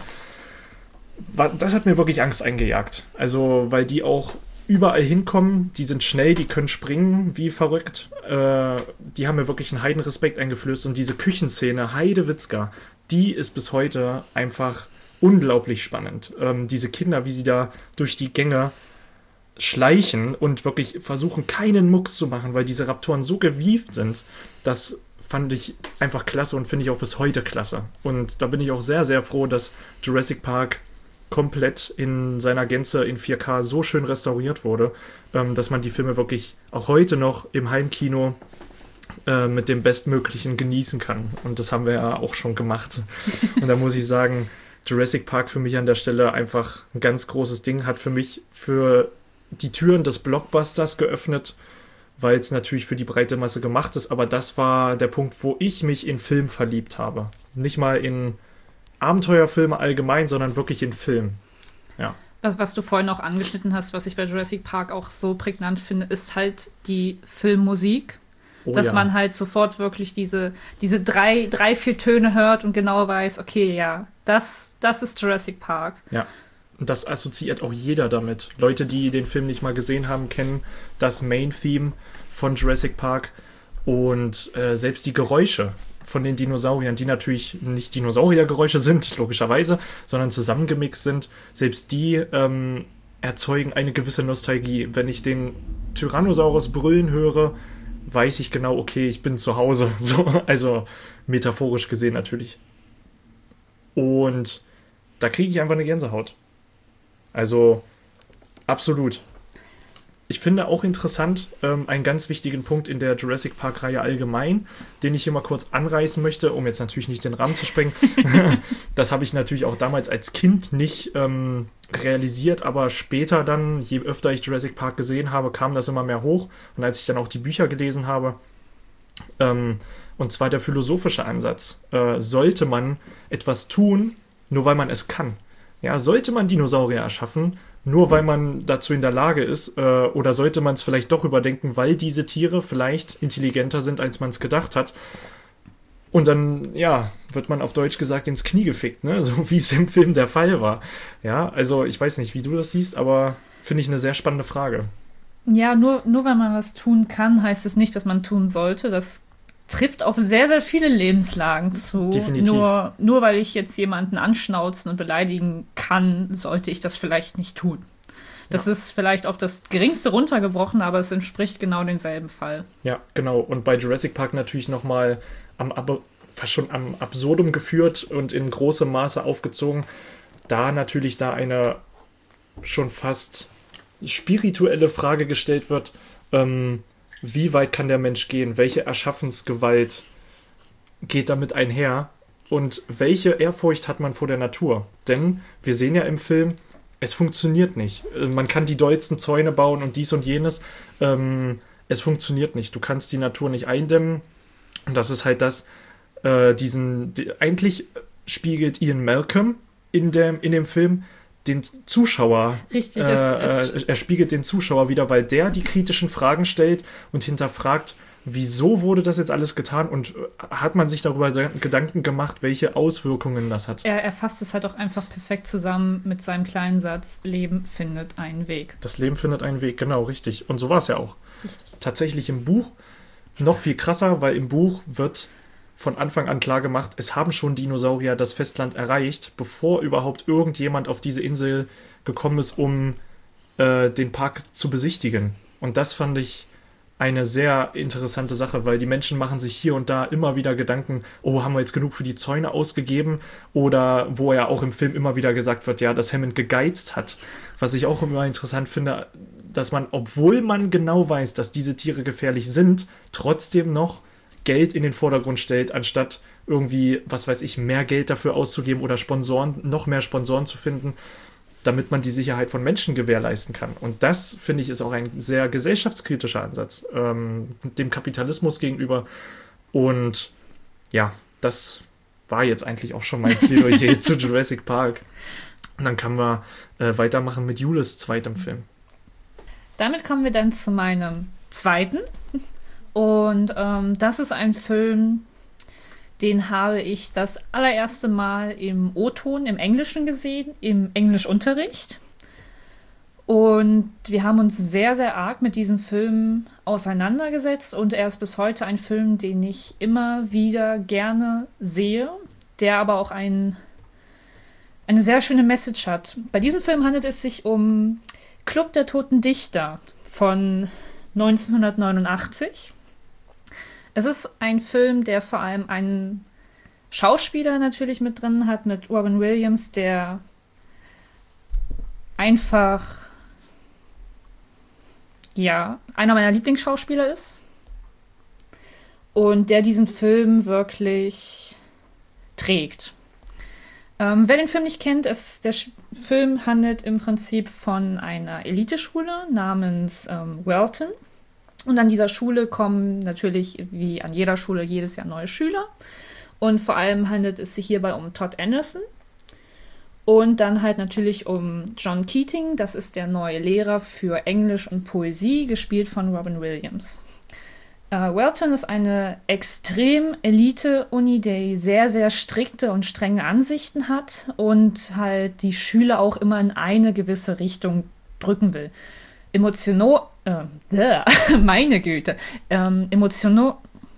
Speaker 4: Das hat mir wirklich Angst eingejagt. Also, weil die auch überall hinkommen, die sind schnell, die können springen wie verrückt. Äh, die haben mir wirklich einen Heidenrespekt eingeflößt. Und diese Küchenszene, Heidewitzka, die ist bis heute einfach unglaublich spannend. Ähm, diese Kinder, wie sie da durch die Gänge schleichen und wirklich versuchen, keinen Mucks zu machen, weil diese Raptoren so gewieft sind, das fand ich einfach klasse und finde ich auch bis heute klasse. Und da bin ich auch sehr, sehr froh, dass Jurassic Park komplett in seiner Gänze in vier K so schön restauriert wurde, ähm, dass man die Filme wirklich auch heute noch im Heimkino äh, mit dem Bestmöglichen genießen kann. Und das haben wir ja auch schon gemacht. Und da muss ich sagen, Jurassic Park für mich an der Stelle einfach ein ganz großes Ding, hat für mich für die Türen des Blockbusters geöffnet, weil es natürlich für die breite Masse gemacht ist, aber das war der Punkt, wo ich mich in Film verliebt habe. Nicht mal in Abenteuerfilme allgemein, sondern wirklich in Film. Ja.
Speaker 5: Was, was du vorhin auch angeschnitten hast, was ich bei Jurassic Park auch so prägnant finde, ist halt die Filmmusik.
Speaker 4: Oh,
Speaker 5: dass
Speaker 4: ja.
Speaker 5: man halt sofort wirklich diese, diese drei, drei, vier Töne hört und genau weiß, okay, ja, das, das ist Jurassic Park.
Speaker 4: Ja, und das assoziiert auch jeder damit. Leute, die den Film nicht mal gesehen haben, kennen das Main-Theme von Jurassic Park und äh, selbst die Geräusche von den Dinosauriern, die natürlich nicht Dinosauriergeräusche sind, logischerweise, sondern zusammengemixt sind, selbst die ähm, erzeugen eine gewisse Nostalgie. Wenn ich den Tyrannosaurus brüllen höre, weiß ich genau, okay, ich bin zu Hause. So, also metaphorisch gesehen natürlich. Und da kriege ich einfach eine Gänsehaut. Also absolut. Ich finde auch interessant, ähm, einen ganz wichtigen Punkt in der Jurassic Park-Reihe allgemein, den ich hier mal kurz anreißen möchte, um jetzt natürlich nicht den Rahmen zu sprengen. Das habe ich natürlich auch damals als Kind nicht ähm, realisiert, aber später dann, je öfter ich Jurassic Park gesehen habe, kam das immer mehr hoch. Und als ich dann auch die Bücher gelesen habe, ähm, und zwar der philosophische Ansatz, äh, sollte man etwas tun, nur weil man es kann. Ja, sollte man Dinosaurier erschaffen, nur weil man dazu in der Lage ist, äh, oder sollte man es vielleicht doch überdenken, weil diese Tiere vielleicht intelligenter sind, als man es gedacht hat. Und dann, ja, wird man auf Deutsch gesagt ins Knie gefickt, ne? So wie es im Film der Fall war. Ja, also ich weiß nicht, wie du das siehst, aber finde ich eine sehr spannende Frage.
Speaker 5: Ja, nur, nur weil man was tun kann, heißt es nicht, dass man tun sollte. Das trifft auf sehr, sehr viele Lebenslagen zu.
Speaker 4: Definitiv.
Speaker 5: Nur, nur weil ich jetzt jemanden anschnauzen und beleidigen kann, sollte ich das vielleicht nicht tun. Das ja. ist vielleicht auf das Geringste runtergebrochen, aber es entspricht genau demselben Fall.
Speaker 4: Ja, genau. Und bei Jurassic Park natürlich nochmal am, Ab- fast schon am Absurdum geführt und in großem Maße aufgezogen, da natürlich da eine schon fast spirituelle Frage gestellt wird, ähm, wie weit kann der Mensch gehen? Welche Erschaffensgewalt geht damit einher? Und welche Ehrfurcht hat man vor der Natur? Denn wir sehen ja im Film, es funktioniert nicht. Man kann die dollsten Zäune bauen und dies und jenes. Ähm, es funktioniert nicht. Du kannst die Natur nicht eindämmen. Und das ist halt das, äh, diesen, die, eigentlich spiegelt Ian Malcolm in dem, in dem Film den Zuschauer.
Speaker 5: Richtig,
Speaker 4: äh,
Speaker 5: es, es
Speaker 4: äh, er spiegelt den Zuschauer wieder, weil der die kritischen Fragen stellt und hinterfragt, wieso wurde das jetzt alles getan und hat man sich darüber Gedanken gemacht, welche Auswirkungen das hat.
Speaker 5: Er, er fasst es halt auch einfach perfekt zusammen mit seinem kleinen Satz, Leben findet einen Weg.
Speaker 4: Das Leben findet einen Weg, genau, richtig. Und so war es ja auch.
Speaker 5: Richtig.
Speaker 4: Tatsächlich im Buch noch viel krasser, weil im Buch wird von Anfang an klar gemacht, es haben schon Dinosaurier das Festland erreicht, bevor überhaupt irgendjemand auf diese Insel gekommen ist, um äh, den Park zu besichtigen. Und das fand ich eine sehr interessante Sache, weil die Menschen machen sich hier und da immer wieder Gedanken, oh, haben wir jetzt genug für die Zäune ausgegeben? Oder wo ja auch im Film immer wieder gesagt wird, ja, dass Hammond gegeizt hat. Was ich auch immer interessant finde, dass man, obwohl man genau weiß, dass diese Tiere gefährlich sind, trotzdem noch Geld in den Vordergrund stellt, anstatt irgendwie, was weiß ich, mehr Geld dafür auszugeben oder Sponsoren, noch mehr Sponsoren zu finden, damit man die Sicherheit von Menschen gewährleisten kann. Und das, finde ich, ist auch ein sehr gesellschaftskritischer Ansatz, ähm, dem Kapitalismus gegenüber. Und ja, das war jetzt eigentlich auch schon mein Plädoyer zu Jurassic Park. Und dann können wir äh, weitermachen mit Jules zweitem Film.
Speaker 5: Damit kommen wir dann zu meinem zweiten. Und ähm, das ist ein Film, den habe ich das allererste Mal im O-Ton, im Englischen gesehen, im Englischunterricht. Und wir haben uns sehr, sehr arg mit diesem Film auseinandergesetzt. Und er ist bis heute ein Film, den ich immer wieder gerne sehe, der aber auch ein, eine sehr schöne Message hat. Bei diesem Film handelt es sich um Club der Toten Dichter von neunzehnhundertneunundachtzig. Es ist ein Film, der vor allem einen Schauspieler natürlich mit drin hat, mit Robin Williams, der einfach, ja, einer meiner Lieblingsschauspieler ist. Und der diesen Film wirklich trägt. Ähm, wer den Film nicht kennt, ist, der Sch- Film handelt im Prinzip von einer Eliteschule namens ähm, Welton. Und an dieser Schule kommen natürlich, wie an jeder Schule, jedes Jahr neue Schüler. Und vor allem handelt es sich hierbei um Todd Anderson. Und dann halt natürlich um John Keating. Das ist der neue Lehrer für Englisch und Poesie, gespielt von Robin Williams. Uh, Welton ist eine extrem Elite-Uni, die sehr, sehr strikte und strenge Ansichten hat und halt die Schüler auch immer in eine gewisse Richtung drücken will. Emotional, äh, bleh, meine Güte, ähm, emotional,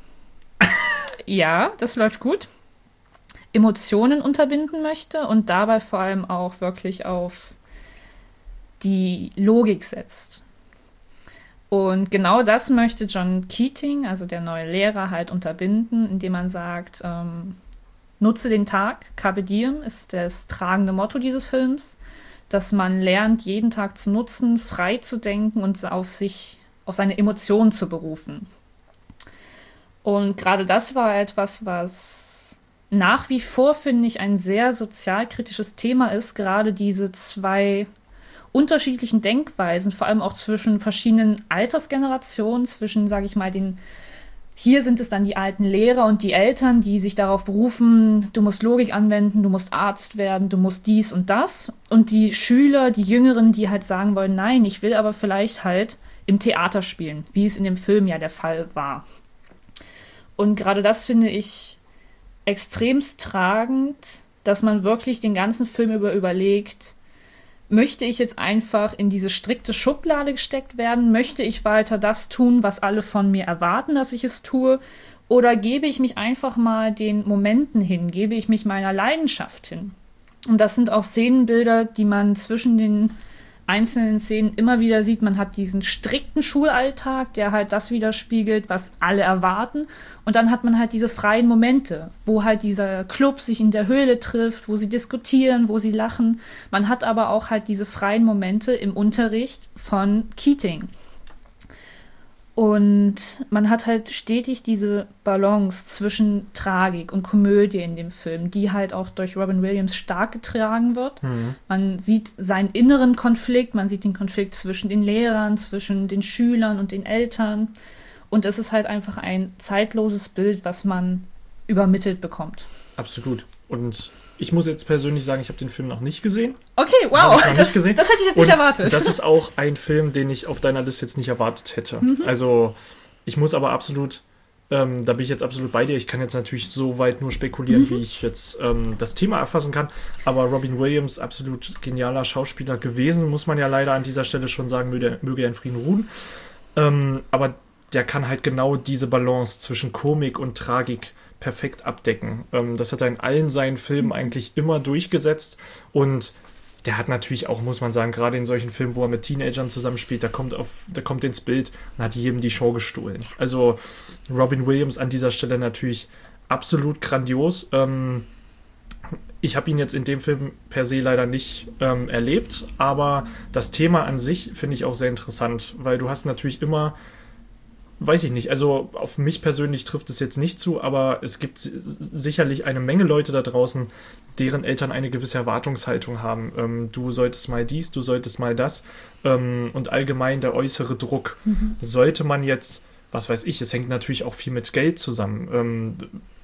Speaker 5: ja, das läuft gut, Emotionen unterbinden möchte und dabei vor allem auch wirklich auf die Logik setzt. Und genau das möchte John Keating, also der neue Lehrer, halt unterbinden, indem man sagt, ähm, nutze den Tag, Carpe Diem ist das tragende Motto dieses Films, dass man lernt, jeden Tag zu nutzen, frei zu denken und auf sich, auf seine Emotionen zu berufen. Und gerade das war etwas, was nach wie vor, finde ich, ein sehr sozialkritisches Thema ist, gerade diese zwei unterschiedlichen Denkweisen, vor allem auch zwischen verschiedenen Altersgenerationen, zwischen, sage ich mal, den, hier sind es dann die alten Lehrer und die Eltern, die sich darauf berufen, du musst Logik anwenden, du musst Arzt werden, du musst dies und das. Und die Schüler, die Jüngeren, die halt sagen wollen, nein, ich will aber vielleicht halt im Theater spielen, wie es in dem Film ja der Fall war. Und gerade das finde ich extremst tragend, dass man wirklich den ganzen Film über überlegt, möchte ich jetzt einfach in diese strikte Schublade gesteckt werden? Möchte ich weiter das tun, was alle von mir erwarten, dass ich es tue? Oder gebe ich mich einfach mal den Momenten hin? Gebe ich mich meiner Leidenschaft hin? Und das sind auch Szenenbilder, die man zwischen den einzelnen Szenen immer wieder sieht, man hat diesen strikten Schulalltag, der halt das widerspiegelt, was alle erwarten. Und dann hat man halt diese freien Momente, wo halt dieser Club sich in der Höhle trifft, wo sie diskutieren, wo sie lachen. Man hat aber auch halt diese freien Momente im Unterricht von Keating. Und man hat halt stetig diese Balance zwischen Tragik und Komödie in dem Film, die halt auch durch Robin Williams stark getragen wird. Mhm. Man sieht seinen inneren Konflikt, man sieht den Konflikt zwischen den Lehrern, zwischen den Schülern und den Eltern. Und es ist halt einfach ein zeitloses Bild, was man übermittelt bekommt.
Speaker 4: Absolut. Und ich muss jetzt persönlich sagen, ich habe den Film noch nicht gesehen.
Speaker 5: Okay, wow, das, das hätte ich jetzt nicht
Speaker 4: und
Speaker 5: erwartet.
Speaker 4: Das ist auch ein Film, den ich auf deiner Liste jetzt nicht erwartet hätte. Mhm. Also ich muss aber absolut, ähm, da bin ich jetzt absolut bei dir. Ich kann jetzt natürlich so weit nur spekulieren, mhm. wie ich jetzt ähm, das Thema erfassen kann. Aber Robin Williams, absolut genialer Schauspieler gewesen, muss man ja leider an dieser Stelle schon sagen, möge, möge er in Frieden ruhen. Ähm, aber der kann halt genau diese Balance zwischen Komik und Tragik perfekt abdecken. Ähm, das hat er in allen seinen Filmen eigentlich immer durchgesetzt und der hat natürlich auch, muss man sagen, gerade in solchen Filmen, wo er mit Teenagern zusammenspielt, da kommt auf, da kommt ins Bild und hat jedem die Show gestohlen. Also Robin Williams an dieser Stelle natürlich absolut grandios. Ähm, ich habe ihn jetzt in dem Film per se leider nicht ähm, erlebt, aber das Thema an sich finde ich auch sehr interessant, weil du hast natürlich immer weiß ich nicht, also auf mich persönlich trifft es jetzt nicht zu, aber es gibt sicherlich eine Menge Leute da draußen, deren Eltern eine gewisse Erwartungshaltung haben. Ähm, du solltest mal dies, du solltest mal das. Ähm, und allgemein der äußere Druck. Mhm. Sollte man jetzt, was weiß ich, es hängt natürlich auch viel mit Geld zusammen. Ähm,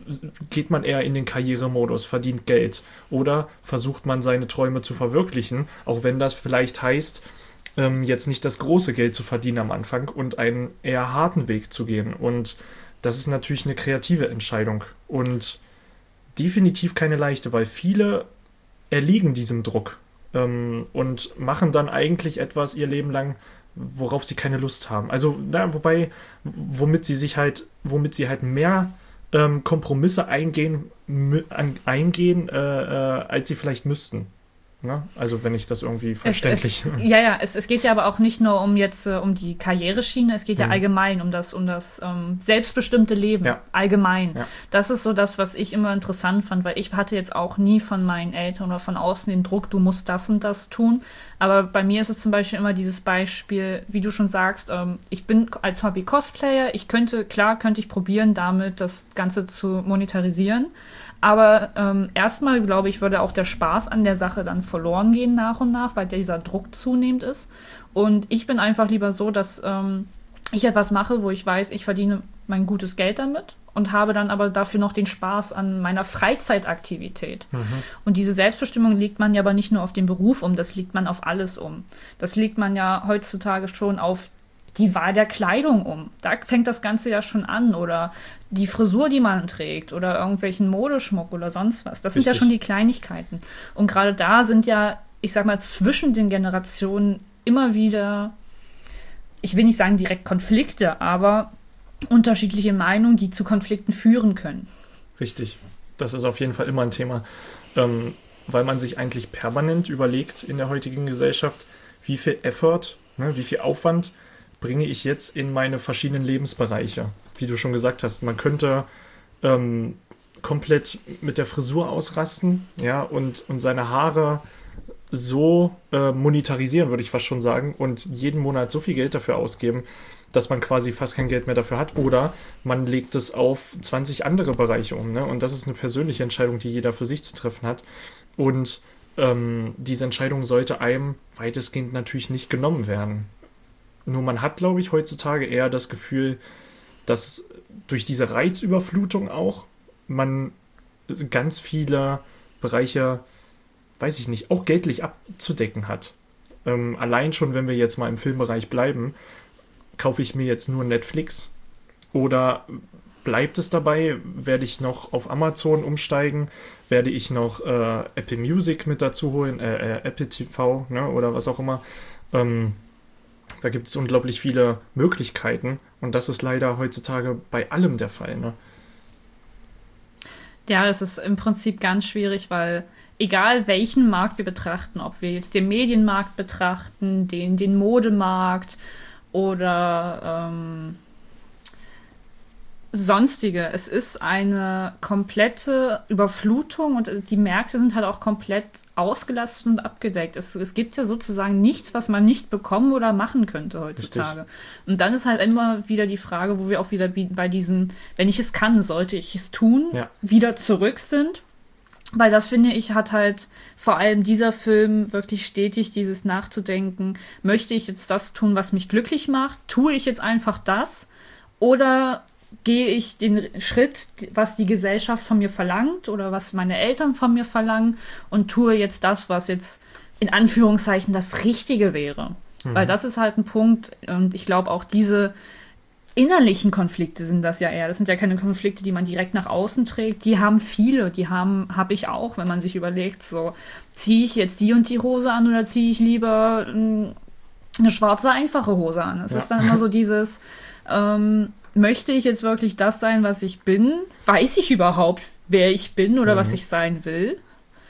Speaker 4: geht man eher in den Karrieremodus, verdient Geld oder versucht man seine Träume zu verwirklichen, auch wenn das vielleicht heißt, jetzt nicht das große Geld zu verdienen am Anfang und einen eher harten Weg zu gehen. Und das ist natürlich eine kreative Entscheidung und definitiv keine leichte, weil viele erliegen diesem Druck ähm, und machen dann eigentlich etwas ihr Leben lang, worauf sie keine Lust haben. Also, na, wobei, womit sie sich halt, womit sie halt mehr ähm, Kompromisse eingehen, m- an, eingehen äh, äh, als sie vielleicht müssten. Ne? Also wenn ich das irgendwie verständlich...
Speaker 5: Es, es, ja, ja, es, es geht ja aber auch nicht nur um jetzt äh, um die Karriereschiene, es geht ja mhm. allgemein um das, um das ähm, selbstbestimmte Leben, ja. allgemein. Ja. Das ist so das, was ich immer interessant fand, weil ich hatte jetzt auch nie von meinen Eltern oder von außen den Druck, du musst das und das tun. Aber bei mir ist es zum Beispiel immer dieses Beispiel, wie du schon sagst, ähm, ich bin als Hobby-Cosplayer, ich könnte, klar könnte ich probieren, damit das Ganze zu monetarisieren. Aber ähm, erstmal, glaube ich, würde auch der Spaß an der Sache dann verloren gehen nach und nach, weil dieser Druck zunehmend ist. Und ich bin einfach lieber so, dass ähm, ich etwas mache, wo ich weiß, ich verdiene mein gutes Geld damit und habe dann aber dafür noch den Spaß an meiner Freizeitaktivität. Mhm. Und diese Selbstbestimmung legt man ja aber nicht nur auf den Beruf um, das legt man auf alles um. Das legt man ja heutzutage schon auf die Wahl der Kleidung um. Da fängt das Ganze ja schon an. Oder die Frisur, die man trägt. Oder irgendwelchen Modeschmuck oder sonst was. Das Richtig. Sind ja schon die Kleinigkeiten. Und gerade da sind ja, ich sag mal, zwischen den Generationen immer wieder, ich will nicht sagen direkt Konflikte, aber unterschiedliche Meinungen, die zu Konflikten führen können.
Speaker 4: Richtig. Das ist auf jeden Fall immer ein Thema. Ähm, weil man sich eigentlich permanent überlegt in der heutigen Gesellschaft, wie viel Effort, ne, wie viel Aufwand bringe ich jetzt in meine verschiedenen Lebensbereiche. Wie du schon gesagt hast, man könnte ähm, komplett mit der Frisur ausrasten, ja, und, und seine Haare so äh, monetarisieren, würde ich fast schon sagen, und jeden Monat so viel Geld dafür ausgeben, dass man quasi fast kein Geld mehr dafür hat, oder man legt es auf zwanzig andere Bereiche um, ne? Und das ist eine persönliche Entscheidung, die jeder für sich zu treffen hat. Und ähm, diese Entscheidung sollte einem weitestgehend natürlich nicht genommen werden. Nur man hat, glaube ich, heutzutage eher das Gefühl, dass durch diese Reizüberflutung auch man ganz viele Bereiche, weiß ich nicht, auch geldlich abzudecken hat. Ähm, allein schon, wenn wir jetzt mal im Filmbereich bleiben, kaufe ich mir jetzt nur Netflix oder bleibt es dabei, werde ich noch auf Amazon umsteigen, werde ich noch äh, Apple Music mit dazu holen, äh, äh, Apple T V, ne, oder was auch immer. Ähm, Da gibt es unglaublich viele Möglichkeiten und das ist leider heutzutage bei allem der Fall, ne?
Speaker 5: Ja, das ist im Prinzip ganz schwierig, weil egal welchen Markt wir betrachten, ob wir jetzt den Medienmarkt betrachten, den, den Modemarkt oder ähm, sonstige. Es ist eine komplette Überflutung und die Märkte sind halt auch komplett ausgelastet und abgedeckt. Es, es gibt ja sozusagen nichts, was man nicht bekommen oder machen könnte heutzutage. Richtig. Und dann ist halt immer wieder die Frage, wo wir auch wieder bei diesen, wenn ich es kann, sollte ich es tun, ja. wieder zurück sind. Weil das, finde ich, hat halt vor allem dieser Film wirklich stetig dieses Nachzudenken, möchte ich jetzt das tun, was mich glücklich macht? Tue ich jetzt einfach das? Oder gehe ich den Schritt, was die Gesellschaft von mir verlangt oder was meine Eltern von mir verlangen und tue jetzt das, was jetzt in Anführungszeichen das Richtige wäre? Mhm. Weil das ist halt ein Punkt und ich glaube auch diese innerlichen Konflikte sind das ja eher. Das sind ja keine Konflikte, die man direkt nach außen trägt. Die haben viele, die haben, habe ich auch, wenn man sich überlegt, so, ziehe ich jetzt die und die Hose an oder ziehe ich lieber m, eine schwarze, einfache Hose an? Es ja. ist dann immer so dieses, ähm, möchte ich jetzt wirklich das sein, was ich bin? Weiß ich überhaupt, wer ich bin oder mhm. was ich sein will?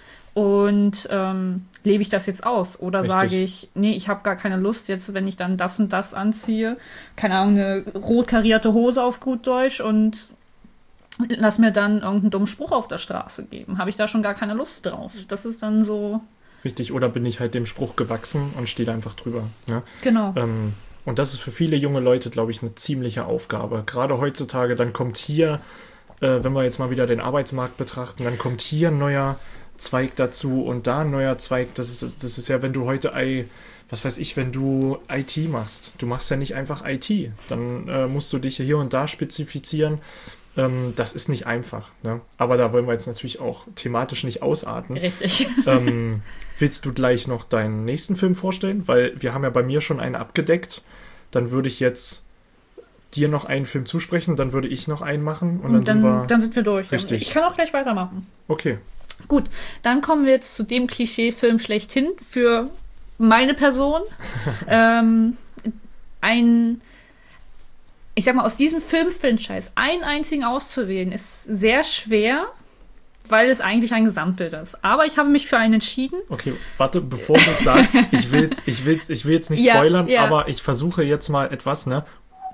Speaker 5: Und ähm, lebe ich das jetzt aus? Oder Richtig. sage ich, nee, ich habe gar keine Lust jetzt, wenn ich dann das und das anziehe, keine Ahnung, eine rot karierte Hose auf gut Deutsch und lass mir dann irgendeinen dummen Spruch auf der Straße geben. Habe ich da schon gar keine Lust drauf? Das ist dann so...
Speaker 4: Richtig, oder bin ich halt dem Spruch gewachsen und stehe da einfach drüber. Ne?
Speaker 5: Genau.
Speaker 4: Ähm, und das ist für viele junge Leute, glaube ich, eine ziemliche Aufgabe. Gerade heutzutage, dann kommt hier, äh, wenn wir jetzt mal wieder den Arbeitsmarkt betrachten, dann kommt hier ein neuer Zweig dazu und da ein neuer Zweig. Das ist, das ist ja, wenn du heute, I, was weiß ich, wenn du I T machst. Du machst ja nicht einfach I T. Dann äh, musst du dich hier und da spezifizieren. Ähm, das ist nicht einfach. Ne? Aber da wollen wir jetzt natürlich auch thematisch nicht ausarten.
Speaker 5: Richtig.
Speaker 4: Ähm, willst du gleich noch deinen nächsten Film vorstellen? Weil wir haben ja bei mir schon einen abgedeckt. Dann würde ich jetzt dir noch einen Film zusprechen, dann würde ich noch einen machen. Und, und
Speaker 5: dann,
Speaker 4: dann, sind wir
Speaker 5: dann sind wir durch.
Speaker 4: Richtig.
Speaker 5: Ich kann auch gleich weitermachen.
Speaker 4: Okay.
Speaker 5: Gut, dann kommen wir jetzt zu dem Klischee-Film schlechthin für meine Person. ähm, ein, ich sag mal, aus diesem Film-Franchise einen einzigen auszuwählen, ist sehr schwer, weil es eigentlich ein Gesamtbild ist. Aber ich habe mich für einen entschieden.
Speaker 4: Okay, warte, bevor du es sagst, ich will, ich, will, ich will jetzt nicht
Speaker 5: ja,
Speaker 4: spoilern,
Speaker 5: ja.
Speaker 4: aber ich versuche jetzt mal etwas, ne?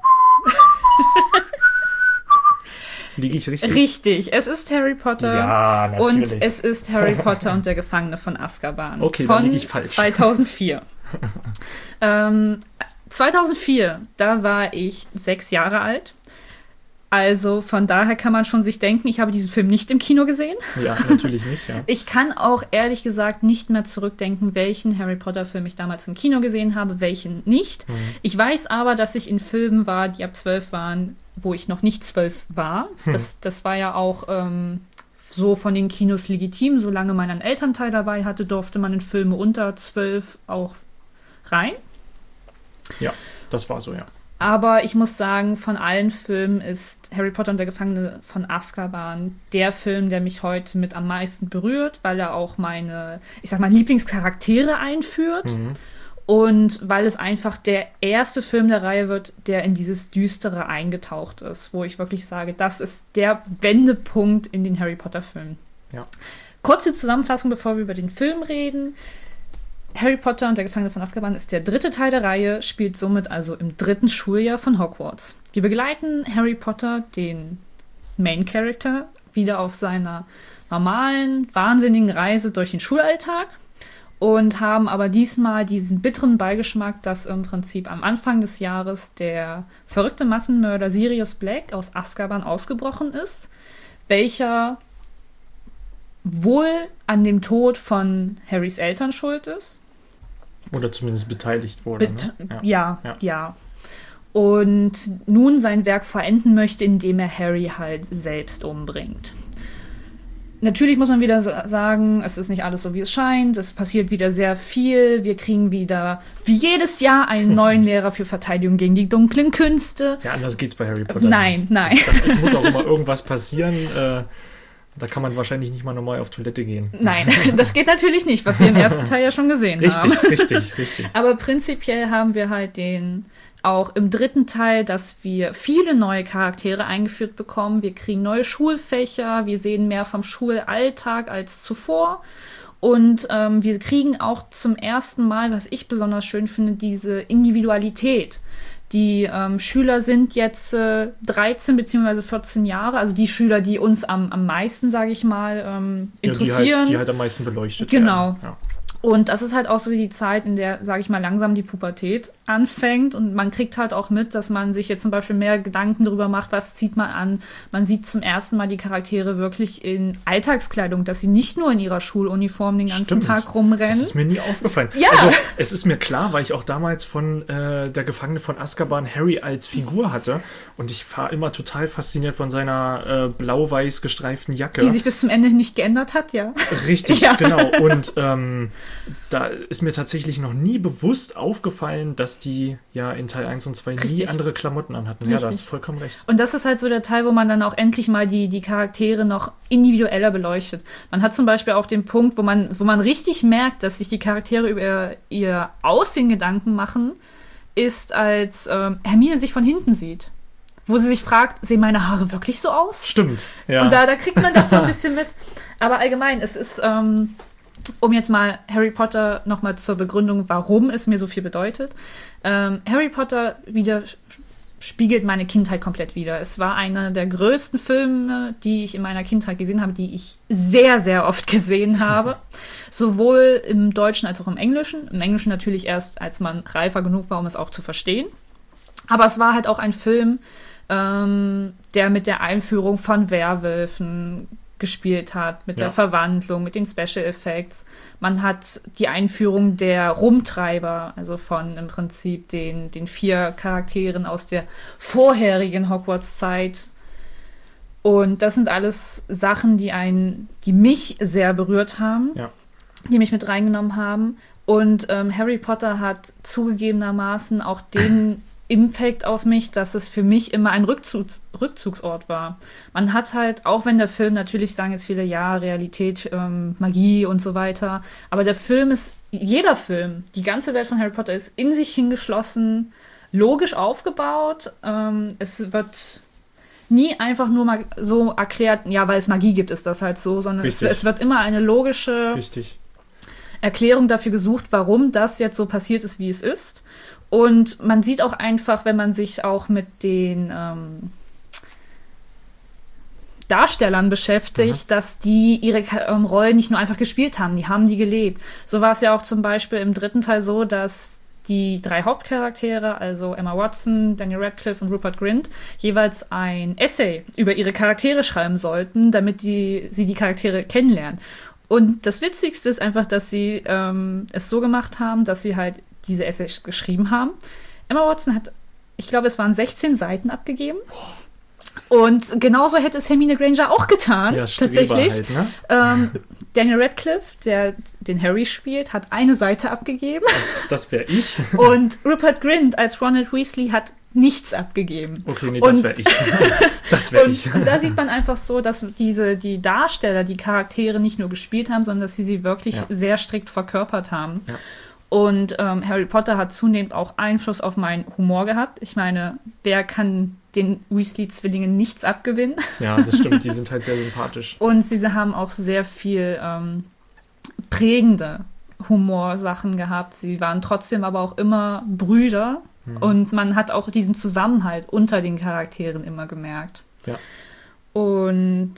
Speaker 4: Liege ich richtig?
Speaker 5: Richtig, es ist Harry Potter.
Speaker 4: Ja, natürlich.
Speaker 5: Und es ist Harry Potter und der Gefangene von Azkaban.
Speaker 4: Okay,
Speaker 5: von
Speaker 4: dann liege ich falsch.
Speaker 5: zweitausendvier. ähm, zweitausendvier, da war ich sechs Jahre alt. Also von daher kann man schon sich denken, ich habe diesen Film nicht im Kino gesehen.
Speaker 4: Ja, natürlich nicht, ja.
Speaker 5: Ich kann auch ehrlich gesagt nicht mehr zurückdenken, welchen Harry Potter-Film ich damals im Kino gesehen habe, welchen nicht. Mhm. Ich weiß aber, dass ich in Filmen war, die ab zwölf waren, wo ich noch nicht zwölf war. Hm. Das, das war ja auch ähm, so von den Kinos legitim. Solange man einen Elternteil dabei hatte, durfte man in Filme unter zwölf auch rein.
Speaker 4: Ja, das war so, ja.
Speaker 5: Aber ich muss sagen, von allen Filmen ist Harry Potter und der Gefangene von Azkaban der Film, der mich heute mit am meisten berührt, weil er auch meine, ich sag mal, Lieblingscharaktere einführt. Mhm. Und weil es einfach der erste Film der Reihe wird, der in dieses Düstere eingetaucht ist, wo ich wirklich sage, das ist der Wendepunkt in den Harry Potter-Filmen.
Speaker 4: Ja.
Speaker 5: Kurze Zusammenfassung, bevor wir über den Film reden. Harry Potter und der Gefangene von Azkaban ist der dritte Teil der Reihe, spielt somit also im dritten Schuljahr von Hogwarts. Wir begleiten Harry Potter, den Main Character, wieder auf seiner normalen, wahnsinnigen Reise durch den Schulalltag. Und haben aber diesmal diesen bitteren Beigeschmack, dass im Prinzip am Anfang des Jahres der verrückte Massenmörder Sirius Black aus Azkaban ausgebrochen ist, welcher wohl an dem Tod von Harrys Eltern schuld ist.
Speaker 4: Oder zumindest beteiligt wurde.
Speaker 5: Bet-
Speaker 4: ne?
Speaker 5: ja,
Speaker 4: ja,
Speaker 5: ja, ja. Und nun sein Werk verenden möchte, indem er Harry halt selbst umbringt. Natürlich muss man wieder sagen, es ist nicht alles so, wie es scheint. Es passiert wieder sehr viel. Wir kriegen wieder, wie jedes Jahr, einen neuen Lehrer für Verteidigung gegen die dunklen Künste.
Speaker 4: Ja, anders geht's bei Harry Potter
Speaker 5: Nein,
Speaker 4: nicht.
Speaker 5: nein.
Speaker 4: Es muss auch immer irgendwas passieren. Äh, da kann man wahrscheinlich nicht mal normal auf Toilette gehen.
Speaker 5: Nein, das geht natürlich nicht, was wir im ersten Teil ja schon gesehen
Speaker 4: richtig,
Speaker 5: haben.
Speaker 4: Richtig, richtig, richtig.
Speaker 5: Aber prinzipiell haben wir halt den... Auch im dritten Teil, dass wir viele neue Charaktere eingeführt bekommen. Wir kriegen neue Schulfächer, wir sehen mehr vom Schulalltag als zuvor. Und ähm, wir kriegen auch zum ersten Mal, was ich besonders schön finde, diese Individualität. Die ähm, Schüler sind jetzt äh, dreizehn bzw. vierzehn Jahre, also die Schüler, die uns am, am meisten, sage ich mal, ähm, interessieren.
Speaker 4: Ja, die, halt, die halt am meisten beleuchtet
Speaker 5: genau.
Speaker 4: werden. Genau.
Speaker 5: Und das ist halt auch so die Zeit, in der, sage ich mal, langsam die Pubertät anfängt. Und man kriegt halt auch mit, dass man sich jetzt zum Beispiel mehr Gedanken darüber macht, was zieht man an. Man sieht zum ersten Mal die Charaktere wirklich in Alltagskleidung, dass sie nicht nur in ihrer Schuluniform den ganzen
Speaker 4: Stimmt.
Speaker 5: Tag rumrennen.
Speaker 4: Das ist mir nie aufgefallen.
Speaker 5: Ja.
Speaker 4: Also es ist mir klar, weil ich auch damals von äh, der Gefangene von Azkaban Harry als Figur hatte. Und ich war immer total fasziniert von seiner äh, blau-weiß gestreiften Jacke.
Speaker 5: Die sich bis zum Ende nicht geändert hat, ja.
Speaker 4: Richtig,
Speaker 5: ja.
Speaker 4: genau. Und ähm, da ist mir tatsächlich noch nie bewusst aufgefallen, dass die ja in Teil eins und zwei
Speaker 5: Richtig.
Speaker 4: nie andere Klamotten anhatten.
Speaker 5: Richtig.
Speaker 4: Ja, da hast du vollkommen recht.
Speaker 5: Und das ist halt so der Teil, wo man dann auch endlich mal die, die Charaktere noch individueller beleuchtet. Man hat zum Beispiel auch den Punkt, wo man, wo man richtig merkt, dass sich die Charaktere über ihr Aussehen Gedanken machen, ist, als ähm, Hermine sich von hinten sieht. Wo sie sich fragt, sehen meine Haare wirklich so aus?
Speaker 4: Stimmt, ja.
Speaker 5: Und da, da kriegt man das so ein bisschen mit. Aber allgemein, es ist, ähm, um jetzt mal Harry Potter nochmal zur Begründung, warum es mir so viel bedeutet. Ähm, Harry Potter wieder spiegelt meine Kindheit komplett wider. Es war einer der größten Filme, die ich in meiner Kindheit gesehen habe, die ich sehr, sehr oft gesehen habe. Sowohl im Deutschen als auch im Englischen. Im Englischen natürlich erst, als man reifer genug war, um es auch zu verstehen. Aber es war halt auch ein Film, ähm, der mit der Einführung von Werwölfen gespielt hat, mit
Speaker 4: ja.
Speaker 5: der Verwandlung, mit den Special Effects. Man hat die Einführung der Rumtreiber, also von im Prinzip den, den vier Charakteren aus der vorherigen Hogwarts-Zeit. Und das sind alles Sachen, die einen, die mich sehr berührt haben,
Speaker 4: ja.
Speaker 5: die mich mit reingenommen haben. Und ähm, Harry Potter hat zugegebenermaßen auch den Impact auf mich, dass es für mich immer ein Rückzug, Rückzugsort war. Man hat halt, auch wenn der Film, natürlich sagen jetzt viele, ja, Realität, ähm, Magie und so weiter, aber der Film ist, jeder Film, die ganze Welt von Harry Potter ist in sich hingeschlossen, logisch aufgebaut. Ähm, es wird nie einfach nur mal so erklärt, ja, weil es Magie gibt, ist das halt so, sondern es, es wird immer eine logische
Speaker 4: Richtig.
Speaker 5: Erklärung dafür gesucht, warum das jetzt so passiert ist, wie es ist. Und man sieht auch einfach, wenn man sich auch mit den ähm, Darstellern beschäftigt, mhm. dass die ihre ähm, Rollen nicht nur einfach gespielt haben, die haben die gelebt. So war es ja auch zum Beispiel im dritten Teil so, dass die drei Hauptcharaktere, also Emma Watson, Daniel Radcliffe und Rupert Grint, jeweils ein Essay über ihre Charaktere schreiben sollten, damit die, sie die Charaktere kennenlernen. Und das Witzigste ist einfach, dass sie ähm, es so gemacht haben, dass sie halt diese Essays geschrieben haben. Emma Watson hat, ich glaube, es waren sechzehn Seiten abgegeben. Und genauso hätte es Hermine Granger auch getan,
Speaker 4: ja,
Speaker 5: tatsächlich.
Speaker 4: Halt, ne?
Speaker 5: ähm, Daniel Radcliffe, der den Harry spielt, hat eine Seite abgegeben.
Speaker 4: Das, das wäre ich.
Speaker 5: Und Rupert Grint als Ronald Weasley hat nichts abgegeben.
Speaker 4: Okay, nee, das wäre ich. Das wäre ich.
Speaker 5: Und da sieht man einfach so, dass diese, die Darsteller die Charaktere nicht nur gespielt haben, sondern dass sie sie wirklich ja. sehr strikt verkörpert haben. Ja. Und ähm, Harry Potter hat zunehmend auch Einfluss auf meinen Humor gehabt. Ich meine, wer kann den Weasley-Zwillingen nichts abgewinnen?
Speaker 4: Ja, das stimmt. Die sind halt sehr sympathisch.
Speaker 5: Und sie haben auch sehr viel ähm, prägende Humorsachen gehabt. Sie waren trotzdem aber auch immer Brüder. Mhm. Und man hat auch diesen Zusammenhalt unter den Charakteren immer gemerkt.
Speaker 4: Ja.
Speaker 5: Und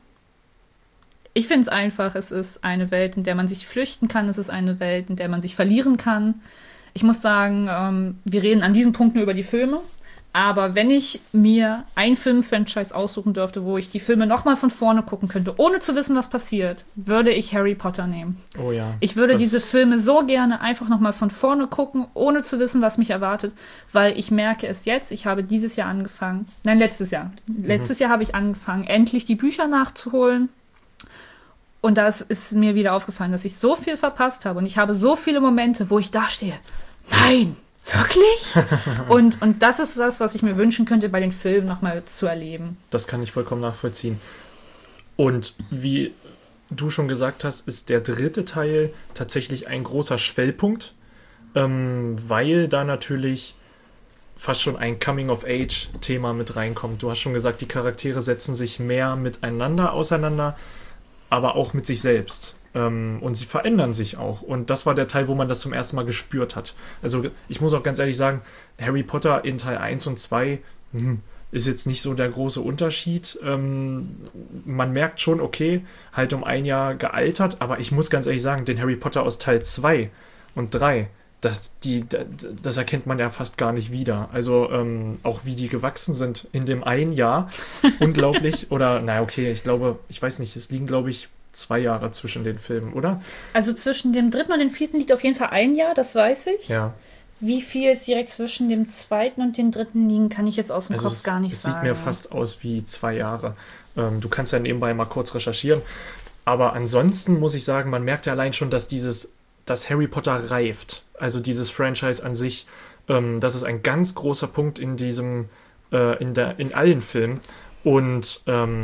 Speaker 5: ich finde es einfach, es ist eine Welt, in der man sich flüchten kann. Es ist eine Welt, in der man sich verlieren kann. Ich muss sagen, ähm, wir reden an diesem Punkt nur über die Filme. Aber wenn ich mir ein Film-Franchise aussuchen dürfte, wo ich die Filme nochmal von vorne gucken könnte, ohne zu wissen, was passiert, würde ich Harry Potter nehmen.
Speaker 4: Oh ja.
Speaker 5: Ich würde diese Filme so gerne einfach nochmal von vorne gucken, ohne zu wissen, was mich erwartet. Weil ich merke es jetzt, ich habe dieses Jahr angefangen, nein, letztes Jahr. Mhm. Letztes Jahr habe ich angefangen, endlich die Bücher nachzuholen. Und da ist mir wieder aufgefallen, dass ich so viel verpasst habe. Und ich habe so viele Momente, wo ich da stehe. Nein, wirklich? und, und das ist das, was ich mir wünschen könnte, bei den Filmen nochmal zu erleben.
Speaker 4: Das kann ich vollkommen nachvollziehen. Und wie du schon gesagt hast, ist der dritte Teil tatsächlich ein großer Schwellpunkt, ähm, weil da natürlich fast schon ein Coming-of-Age-Thema mit reinkommt. Du hast schon gesagt, die Charaktere setzen sich mehr miteinander auseinander, aber auch mit sich selbst. Ähm, und sie verändern sich auch. Und das war der Teil, wo man das zum ersten Mal gespürt hat. Also ich muss auch ganz ehrlich sagen, Harry Potter in Teil eins und zwei hm, ist jetzt nicht so der große Unterschied. Ähm, man merkt schon, okay, halt um ein Jahr gealtert, aber ich muss ganz ehrlich sagen, den Harry Potter aus Teil zwei und drei, das, die, das erkennt man ja fast gar nicht wieder. Also ähm, auch wie die gewachsen sind in dem einen Jahr. Unglaublich. Oder, naja, okay, ich glaube, ich weiß nicht, es liegen, glaube ich, zwei Jahre zwischen den Filmen, oder?
Speaker 5: Also zwischen dem dritten und dem vierten liegt auf jeden Fall ein Jahr, das weiß ich.
Speaker 4: Ja.
Speaker 5: Wie viel es direkt zwischen dem zweiten und dem dritten liegen, kann ich jetzt aus dem
Speaker 4: also
Speaker 5: Kopf
Speaker 4: es,
Speaker 5: gar nicht
Speaker 4: es
Speaker 5: sagen.
Speaker 4: Es sieht mir fast aus wie zwei Jahre. Ähm, du kannst ja nebenbei mal kurz recherchieren. Aber ansonsten muss ich sagen, man merkt ja allein schon, dass dieses, dass Harry Potter reift. Also dieses Franchise an sich, ähm, das ist ein ganz großer Punkt in diesem, äh, in der, in allen Filmen. Und ähm,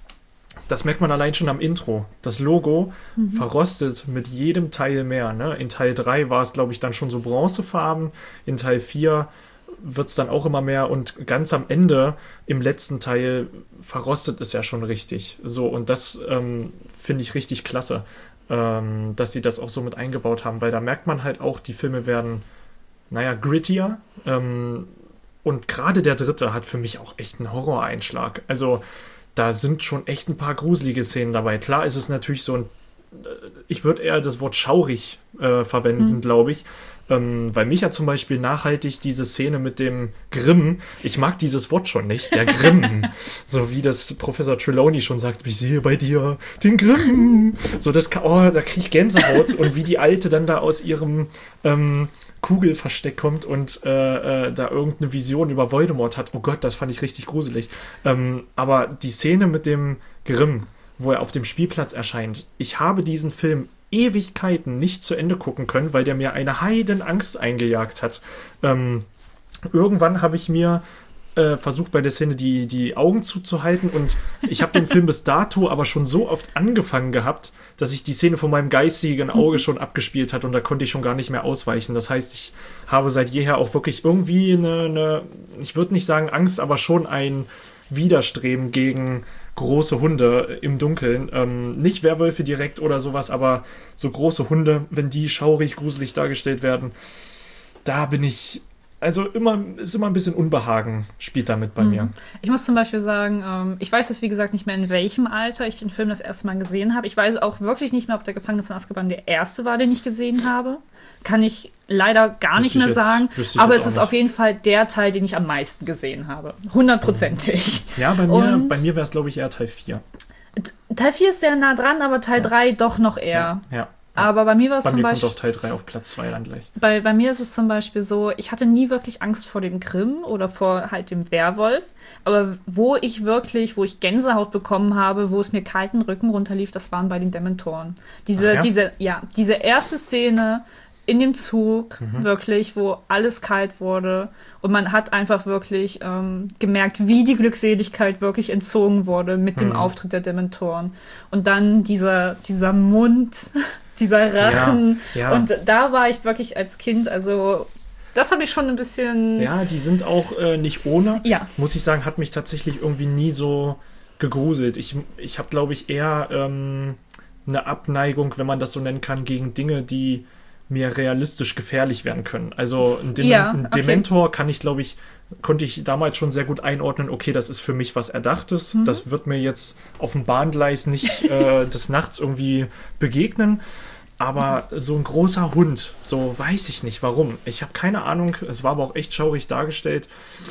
Speaker 4: das merkt man allein schon am Intro. Das Logo mhm. verrostet mit jedem Teil mehr. Ne? In Teil drei war es, glaube ich, dann schon so bronzefarben. In Teil vier wird es dann auch immer mehr. Und ganz am Ende, im letzten Teil, verrostet es ja schon richtig. So, und das ähm, finde ich richtig klasse, ähm, dass sie das auch so mit eingebaut haben. Weil da merkt man halt auch, die Filme werden, naja, grittier. Ähm, und gerade der dritte hat für mich auch echt einen Horroreinschlag. Also da sind schon echt ein paar gruselige Szenen dabei. Klar ist es natürlich so ein, ich würde eher das Wort schaurig äh, verwenden, mhm. glaube ich, ähm, weil mich ja zum Beispiel nachhaltig diese Szene mit dem Grimm, ich mag dieses Wort schon nicht, der Grimm, so wie das Professor Trelawney schon sagt, ich sehe bei dir den Grimm, so das, oh, da kriege ich Gänsehaut und wie die Alte dann da aus ihrem ähm, Kugelversteck kommt und äh, äh, da irgendeine Vision über Voldemort hat. Oh Gott, das fand ich richtig gruselig. Ähm, aber die Szene mit dem Grimm, wo er auf dem Spielplatz erscheint, ich habe diesen Film Ewigkeiten nicht zu Ende gucken können, weil der mir eine Heidenangst eingejagt hat. Ähm, irgendwann habe ich mir äh, versucht, bei der Szene die, die Augen zuzuhalten und ich habe den Film bis dato aber schon so oft angefangen gehabt, dass ich die Szene von meinem geistigen Auge schon abgespielt hat und da konnte ich schon gar nicht mehr ausweichen. Das heißt, ich habe seit jeher auch wirklich irgendwie eine, eine ich würde nicht sagen Angst, aber schon ein Widerstreben gegen große Hunde im Dunkeln. Ähm, nicht Werwölfe direkt oder sowas, aber so große Hunde, wenn die schaurig, gruselig dargestellt werden, da bin ich, also immer, ist immer ein bisschen Unbehagen, spielt damit bei mhm. mir.
Speaker 5: Ich muss zum Beispiel sagen, ähm, ich weiß jetzt wie gesagt nicht mehr, in welchem Alter ich den Film das erste Mal gesehen habe. Ich weiß auch wirklich nicht mehr, ob der Gefangene von Azkaban der erste war, den ich gesehen habe. Kann ich leider gar
Speaker 4: wüsste
Speaker 5: nicht mehr
Speaker 4: jetzt,
Speaker 5: sagen. Aber es ist
Speaker 4: nicht.
Speaker 5: Auf jeden Fall der Teil, den ich am meisten gesehen habe. Hundertprozentig.
Speaker 4: Ja, bei mir, bei mir wäre es, glaube ich, eher Teil vier.
Speaker 5: Teil vier ist sehr nah dran, aber Teil ja. drei doch noch eher.
Speaker 4: Ja, ja.
Speaker 5: Aber bei mir war es zum
Speaker 4: Beispiel... Bei mir
Speaker 5: Beispiel,
Speaker 4: kommt auch Teil drei auf Platz zwei dann gleich.
Speaker 5: Bei, bei mir ist es zum Beispiel so, ich hatte nie wirklich Angst vor dem Grimm oder vor halt dem Werwolf. Aber wo ich wirklich, wo ich Gänsehaut bekommen habe, wo es mir kalten Rücken runterlief, das waren bei den Dementoren. Diese,
Speaker 4: Ach ja?
Speaker 5: diese, ja, diese erste Szene in dem Zug, mhm. wirklich, wo alles kalt wurde. Und man hat einfach wirklich ähm, gemerkt, wie die Glückseligkeit wirklich entzogen wurde mit dem mhm. Auftritt der Dementoren. Und dann dieser, dieser Mund... dieser Rachen. Ja, ja. Und da war ich wirklich als Kind, also das habe ich schon ein bisschen...
Speaker 4: Ja, die sind auch äh, nicht ohne.
Speaker 5: Ja.
Speaker 4: Muss ich sagen, hat mich tatsächlich irgendwie nie so gegruselt. Ich, ich habe, glaube ich, eher ähm, eine Abneigung, wenn man das so nennen kann, gegen Dinge, die mir realistisch gefährlich werden können. Also ein, Dem-
Speaker 5: ja,
Speaker 4: ein
Speaker 5: okay.
Speaker 4: Dementor kann ich, glaube ich, konnte ich damals schon sehr gut einordnen, okay, das ist für mich was Erdachtes. Mhm. Das wird mir jetzt auf dem Bahngleis nicht äh, des Nachts irgendwie begegnen. Aber so ein großer Hund, so weiß ich nicht warum. Ich habe keine Ahnung, es war aber auch echt schaurig dargestellt.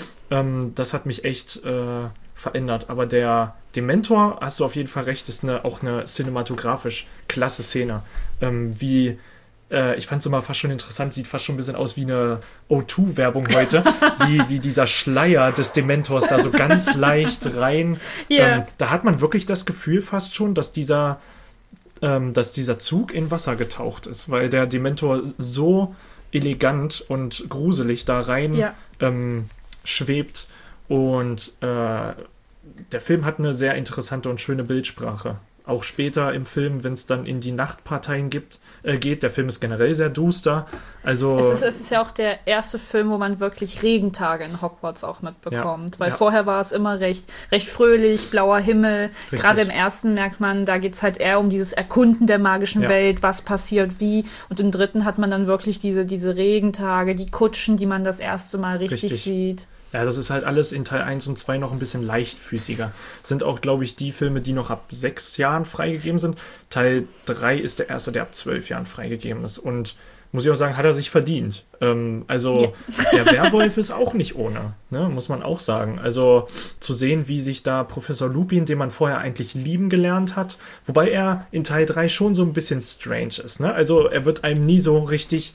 Speaker 4: Ähm, das hat mich echt äh, verändert. Aber der Dementor, hast du auf jeden Fall recht, ist eine, auch eine cinematografisch klasse Szene. Ähm, wie, äh, ich fand es immer fast schon interessant, sieht fast schon ein bisschen aus wie eine O zwei Werbung heute, wie, wie dieser Schleier des Dementors da so ganz leicht rein.
Speaker 5: Yeah.
Speaker 4: Ähm, da hat man wirklich das Gefühl fast schon, dass dieser... Ähm, dass dieser Zug in Wasser getaucht ist, weil der Dementor so elegant und gruselig da rein
Speaker 5: ja.
Speaker 4: ähm, schwebt und äh, der Film hat eine sehr interessante und schöne Bildsprache auch später im Film, wenn es dann in die Nachtparteien gibt, äh, geht. Der Film ist generell sehr duster. Also
Speaker 5: es ist, es ist ja auch der erste Film, wo man wirklich Regentage in Hogwarts auch mitbekommt.
Speaker 4: Ja,
Speaker 5: weil
Speaker 4: ja.
Speaker 5: vorher war es immer recht, recht fröhlich, blauer Himmel.
Speaker 4: Richtig.
Speaker 5: Gerade im ersten merkt man, da geht es halt eher um dieses Erkunden der magischen
Speaker 4: Ja.
Speaker 5: Welt, was passiert wie. Und im dritten hat man dann wirklich diese, diese Regentage, die Kutschen, die man das erste Mal richtig,
Speaker 4: Richtig.
Speaker 5: sieht.
Speaker 4: Ja, das ist halt alles in Teil eins und zwei noch ein bisschen leichtfüßiger. Sind auch, glaube ich, die Filme, die noch ab sechs Jahren freigegeben sind. Teil drei ist der erste, der ab zwölf Jahren freigegeben ist. Und muss ich auch sagen, hat er sich verdient. Ähm, also ja. Der Werwolf ist auch nicht ohne, ne? Muss man auch sagen. Also zu sehen, wie sich da Professor Lupin, den man vorher eigentlich lieben gelernt hat, wobei er in Teil drei schon so ein bisschen strange ist. Ne? Also er wird einem nie so richtig...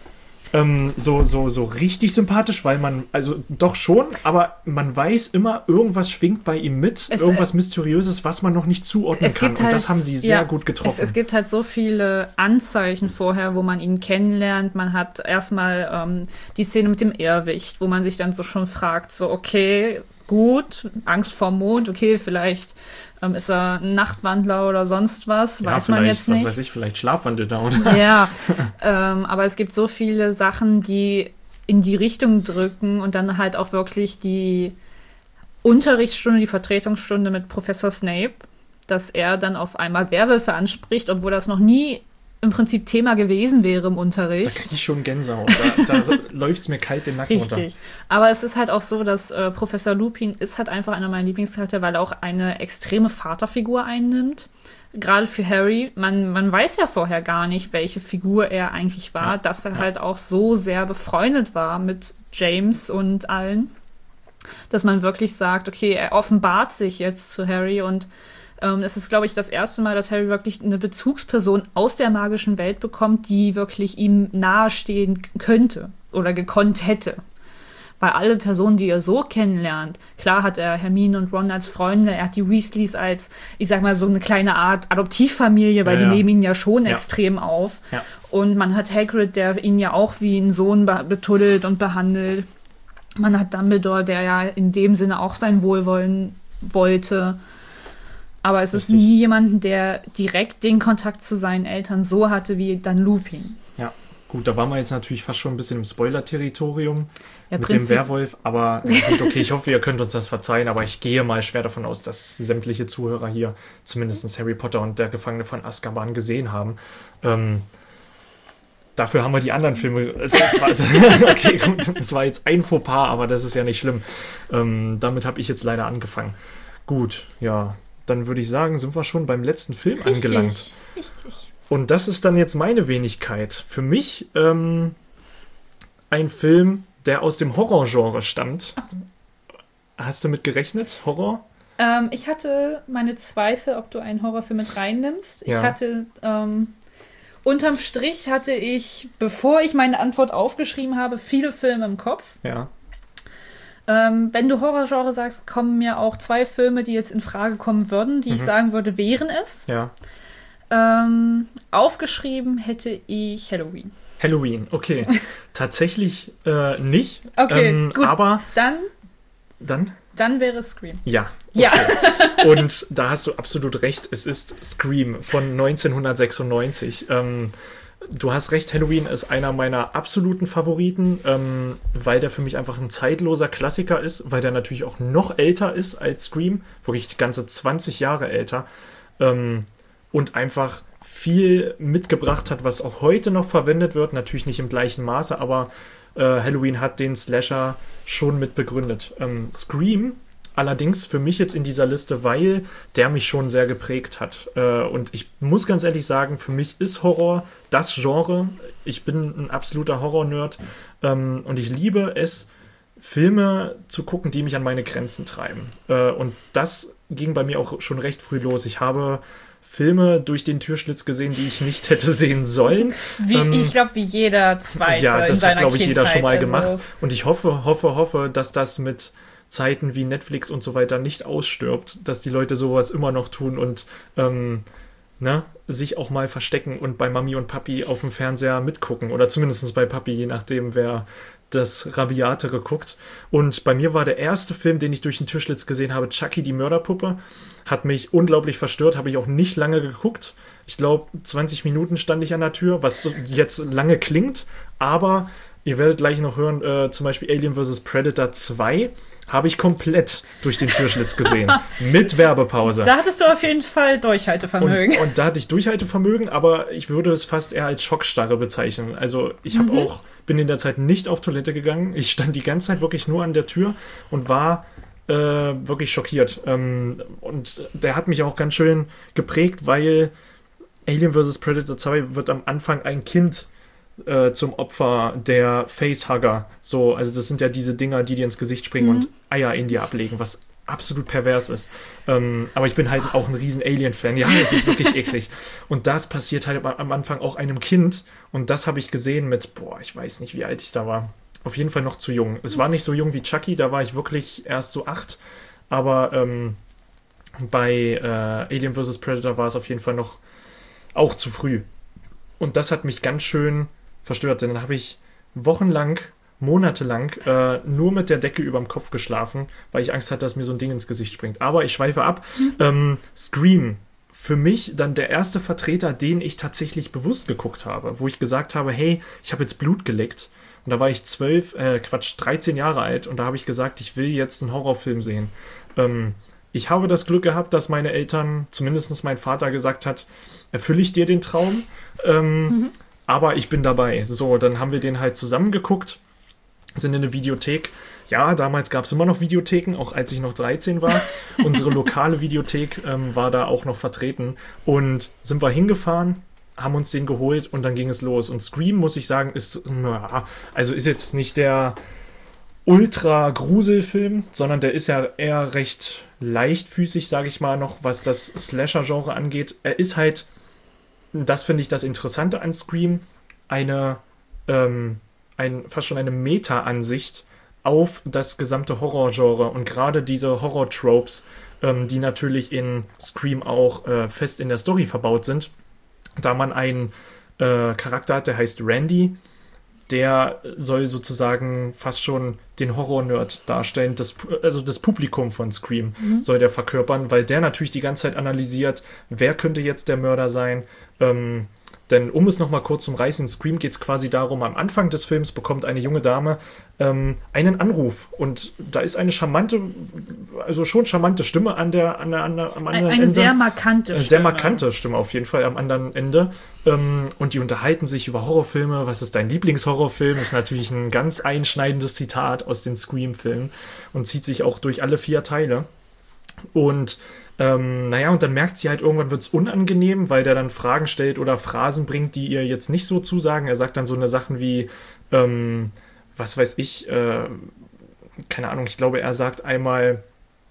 Speaker 4: Ähm, so, so, so richtig sympathisch, weil man, also doch schon, aber man weiß immer, irgendwas schwingt bei ihm mit,
Speaker 5: es,
Speaker 4: irgendwas Mysteriöses, was man noch nicht zuordnen kann. Und
Speaker 5: halt,
Speaker 4: das haben sie sehr
Speaker 5: ja,
Speaker 4: gut getroffen.
Speaker 5: Es, es gibt halt so viele Anzeichen vorher, wo man ihn kennenlernt. Man hat erstmal ähm, die Szene mit dem Irrwicht, wo man sich dann so schon fragt, so okay, gut, Angst vor Mond, okay, vielleicht ähm, ist er ein Nachtwandler oder sonst was,
Speaker 4: ja,
Speaker 5: weiß man jetzt nicht.
Speaker 4: Was weiß ich, vielleicht schlafwandelt er, oder?
Speaker 5: Ja, ähm, aber es gibt so viele Sachen, die in die Richtung drücken und dann halt auch wirklich die Unterrichtsstunde, die Vertretungsstunde mit Professor Snape, dass er dann auf einmal Werwölfe anspricht, obwohl das noch nie im Prinzip Thema gewesen wäre im Unterricht.
Speaker 4: Da kriege ich schon Gänsehaut. Da, da läuft es mir kalt den Nacken runter.
Speaker 5: Richtig. Aber es ist halt auch so, dass äh, Professor Lupin ist halt einfach einer meiner Lieblingscharaktere, weil er auch eine extreme Vaterfigur einnimmt. Gerade für Harry. Man, man weiß ja vorher gar nicht, welche Figur er eigentlich war, ja, dass er ja. halt auch so sehr befreundet war mit James und allen, dass man wirklich sagt, okay, er offenbart sich jetzt zu Harry und Ähm, es ist, glaube ich, das erste Mal, dass Harry wirklich eine Bezugsperson aus der magischen Welt bekommt, die wirklich ihm nahestehen könnte oder gekonnt hätte. Weil alle Personen, die er so kennenlernt, klar hat er Hermine und Ron als Freunde, er hat die Weasleys als, ich sag mal, so eine kleine Art Adoptivfamilie, weil ja, die ja. nehmen ihn ja schon ja. extrem auf. Ja. Und man hat Hagrid, der ihn ja auch wie einen Sohn be- betuddelt und behandelt. Man hat Dumbledore, der ja in dem Sinne auch sein Wohlwollen wollte. Aber es Richtig. ist nie jemand, der direkt den Kontakt zu seinen Eltern so hatte wie dann Lupin.
Speaker 4: Ja, gut, da waren wir jetzt natürlich fast schon ein bisschen im Spoiler-Territorium
Speaker 5: ja,
Speaker 4: mit
Speaker 5: Prinzip-
Speaker 4: dem Werwolf. Aber gut, okay, ich hoffe, ihr könnt uns das verzeihen, aber ich gehe mal schwer davon aus, dass sämtliche Zuhörer hier zumindest Harry Potter und der Gefangene von Azkaban gesehen haben. Ähm, dafür haben wir die anderen Filme. Also das war, okay, gut, das war jetzt ein Fauxpas, aber das ist ja nicht schlimm. Ähm, damit habe ich jetzt leider angefangen. Gut, ja. Dann würde ich sagen, sind wir schon beim letzten Film
Speaker 5: richtig,
Speaker 4: angelangt.
Speaker 5: Richtig.
Speaker 4: Und das ist dann jetzt meine Wenigkeit. Für mich ähm, ein Film, der aus dem Horrorgenre stammt. Hast du mit gerechnet? Horror?
Speaker 5: Ähm, ich hatte meine Zweifel, ob du einen Horrorfilm mit reinnimmst.
Speaker 4: Ja.
Speaker 5: Ich hatte, ähm, unterm Strich hatte ich, bevor ich meine Antwort aufgeschrieben habe, viele Filme im Kopf.
Speaker 4: Ja.
Speaker 5: Ähm, wenn du Horrorgenre sagst, kommen mir auch zwei Filme, die jetzt in Frage kommen würden, die mhm. ich sagen würde, wären es.
Speaker 4: Ja.
Speaker 5: Ähm, aufgeschrieben hätte ich Halloween.
Speaker 4: Halloween, okay. Tatsächlich äh, nicht.
Speaker 5: Okay,
Speaker 4: ähm,
Speaker 5: gut.
Speaker 4: Aber
Speaker 5: dann,
Speaker 4: dann?
Speaker 5: Dann wäre es Scream.
Speaker 4: Ja. Okay.
Speaker 5: Ja.
Speaker 4: Und da hast du absolut recht. Es ist Scream von neunzehnhundertsechsundneunzig. Ähm, Du hast recht, Halloween ist einer meiner absoluten Favoriten, ähm, weil der für mich einfach ein zeitloser Klassiker ist, weil der natürlich auch noch älter ist als Scream, wirklich ganze zwanzig Jahre älter, ähm, und einfach viel mitgebracht hat, was auch heute noch verwendet wird, natürlich nicht im gleichen Maße, aber äh, Halloween hat den Slasher schon mit begründet. Ähm, Scream allerdings für mich jetzt in dieser Liste, weil der mich schon sehr geprägt hat. Äh, und ich muss ganz ehrlich sagen, für mich ist Horror das Genre. Ich bin ein absoluter Horror-Nerd ähm, und ich liebe es, Filme zu gucken, die mich an meine Grenzen treiben. Äh, und das ging bei mir auch schon recht früh los. Ich habe Filme durch den Türschlitz gesehen, die ich nicht hätte sehen sollen.
Speaker 5: Wie,
Speaker 4: ähm,
Speaker 5: ich glaube, wie jeder Zweite
Speaker 4: ja,
Speaker 5: in
Speaker 4: das
Speaker 5: seiner
Speaker 4: hat, glaube ich,
Speaker 5: Kindheit,
Speaker 4: jeder schon mal
Speaker 5: also.
Speaker 4: gemacht. Und ich hoffe, hoffe, hoffe, dass das mit Zeiten wie Netflix und so weiter nicht ausstirbt, dass die Leute sowas immer noch tun und ähm, ne, sich auch mal verstecken und bei Mami und Papi auf dem Fernseher mitgucken. Oder zumindest bei Papi, je nachdem, wer das Rabiatere guckt. Und bei mir war der erste Film, den ich durch den Türschlitz gesehen habe, Chucky, die Mörderpuppe. Hat mich unglaublich verstört, habe ich auch nicht lange geguckt. Ich glaube, zwanzig Minuten stand ich an der Tür, was so jetzt lange klingt, aber ihr werdet gleich noch hören, äh, zum Beispiel Alien versus. Predator zwei habe ich komplett durch den Türschlitz gesehen. Mit Werbepause.
Speaker 5: Da hattest du auf jeden Fall Durchhaltevermögen.
Speaker 4: Und, und da hatte ich Durchhaltevermögen, aber ich würde es fast eher als Schockstarre bezeichnen. Also ich habe mhm. auch, bin in der Zeit nicht auf Toilette gegangen. Ich stand die ganze Zeit wirklich nur an der Tür und war äh, wirklich schockiert. Ähm, und der hat mich auch ganz schön geprägt, weil Alien versus. Predator zwei wird am Anfang ein Kind Äh, zum Opfer der Facehugger. So, also das sind ja diese Dinger, die dir ins Gesicht springen mhm. und Eier in dir ablegen, was absolut pervers ist. Ähm, aber ich bin halt auch ein riesen Alien-Fan. Ja, das ist wirklich eklig. Und das passiert halt am Anfang auch einem Kind. Und das habe ich gesehen mit, boah, ich weiß nicht, wie alt ich da war. Auf jeden Fall noch zu jung. Es war nicht so jung wie Chucky, da war ich wirklich erst so acht. Aber ähm, bei äh, Alien versus. Predator war es auf jeden Fall noch auch zu früh. Und das hat mich ganz schön verstört, denn dann habe ich wochenlang, monatelang äh, nur mit der Decke überm Kopf geschlafen, weil ich Angst hatte, dass mir so ein Ding ins Gesicht springt. Aber ich schweife ab. Mhm. Ähm, Scream, für mich dann der erste Vertreter, den ich tatsächlich bewusst geguckt habe, wo ich gesagt habe, hey, ich habe jetzt Blut geleckt. Und da war ich zwölf, äh, Quatsch, dreizehn Jahre alt und da habe ich gesagt, ich will jetzt einen Horrorfilm sehen. Ähm, ich habe das Glück gehabt, dass meine Eltern, zumindest mein Vater gesagt hat, erfülle ich dir den Traum? Ähm, mhm. Aber ich bin dabei. So, dann haben wir den halt zusammen geguckt, sind in eine Videothek. Ja, damals gab es immer noch Videotheken, auch als ich noch dreizehn war. Unsere lokale Videothek ähm, war da auch noch vertreten. Und sind wir hingefahren, haben uns den geholt und dann ging es los. Und Scream, muss ich sagen, ist, na, also ist jetzt nicht der Ultra-Gruselfilm, sondern der ist ja eher recht leichtfüßig, sage ich mal noch, was das Slasher-Genre angeht. Er ist halt, das finde ich das Interessante an Scream, eine, ähm, ein, fast schon eine Meta-Ansicht auf das gesamte Horror-Genre und gerade diese Horror-Tropes, ähm, die natürlich in Scream auch äh, fest in der Story verbaut sind, da man einen äh, Charakter hat, der heißt Randy, der soll sozusagen fast schon den Horror-Nerd darstellen, das, also das Publikum von Scream mhm. soll der verkörpern, weil der natürlich die ganze Zeit analysiert, wer könnte jetzt der Mörder sein, ähm, denn um es nochmal kurz zum Reißen, in Scream geht es quasi darum, am Anfang des Films bekommt eine junge Dame ähm, einen Anruf und da ist eine charmante, also schon charmante Stimme an der, an der, an der am anderen
Speaker 5: eine
Speaker 4: Ende. Eine
Speaker 5: sehr markante Stimme.
Speaker 4: Eine sehr markante Stimme auf jeden Fall am anderen Ende ähm, und die unterhalten sich über Horrorfilme. Was ist dein Lieblingshorrorfilm? Ist natürlich ein ganz einschneidendes Zitat aus den Scream-Filmen und zieht sich auch durch alle vier Teile. Und ähm, naja, und dann merkt sie halt, irgendwann wird es unangenehm, weil der dann Fragen stellt oder Phrasen bringt, die ihr jetzt nicht so zusagen. Er sagt dann so eine Sachen wie, ähm, was weiß ich, äh, keine Ahnung, ich glaube, er sagt einmal,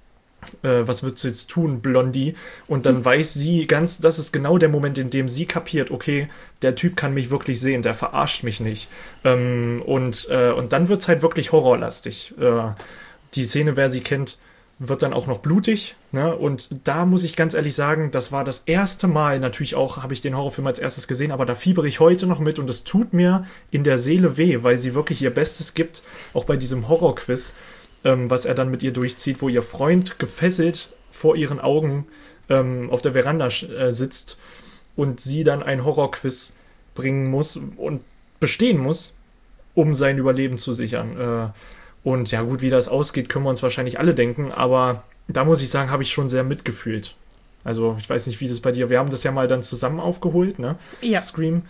Speaker 4: äh, was würdest du jetzt tun, Blondie? Und dann mhm. weiß sie ganz, das ist genau der Moment, in dem sie kapiert, okay, der Typ kann mich wirklich sehen, der verarscht mich nicht. Ähm, und, äh, und dann wird es halt wirklich horrorlastig. Äh, die Szene, wer sie kennt, wird dann auch noch blutig, ne? Und da muss ich ganz ehrlich sagen, das war das erste Mal, natürlich auch, habe ich den Horrorfilm als erstes gesehen, aber da fiebere ich heute noch mit und es tut mir in der Seele weh, weil sie wirklich ihr Bestes gibt, auch bei diesem Horrorquiz, ähm, was er dann mit ihr durchzieht, wo ihr Freund gefesselt vor ihren Augen ähm, auf der Veranda äh, sitzt und sie dann ein Horrorquiz bringen muss und bestehen muss, um sein Überleben zu sichern. Äh, Und ja gut, wie das ausgeht, können wir uns wahrscheinlich alle denken, aber da muss ich sagen, habe ich schon sehr mitgefühlt. Also ich weiß nicht, wie das bei dir, wir haben das ja mal dann zusammen aufgeholt, ne?
Speaker 5: Ja.
Speaker 4: Scream.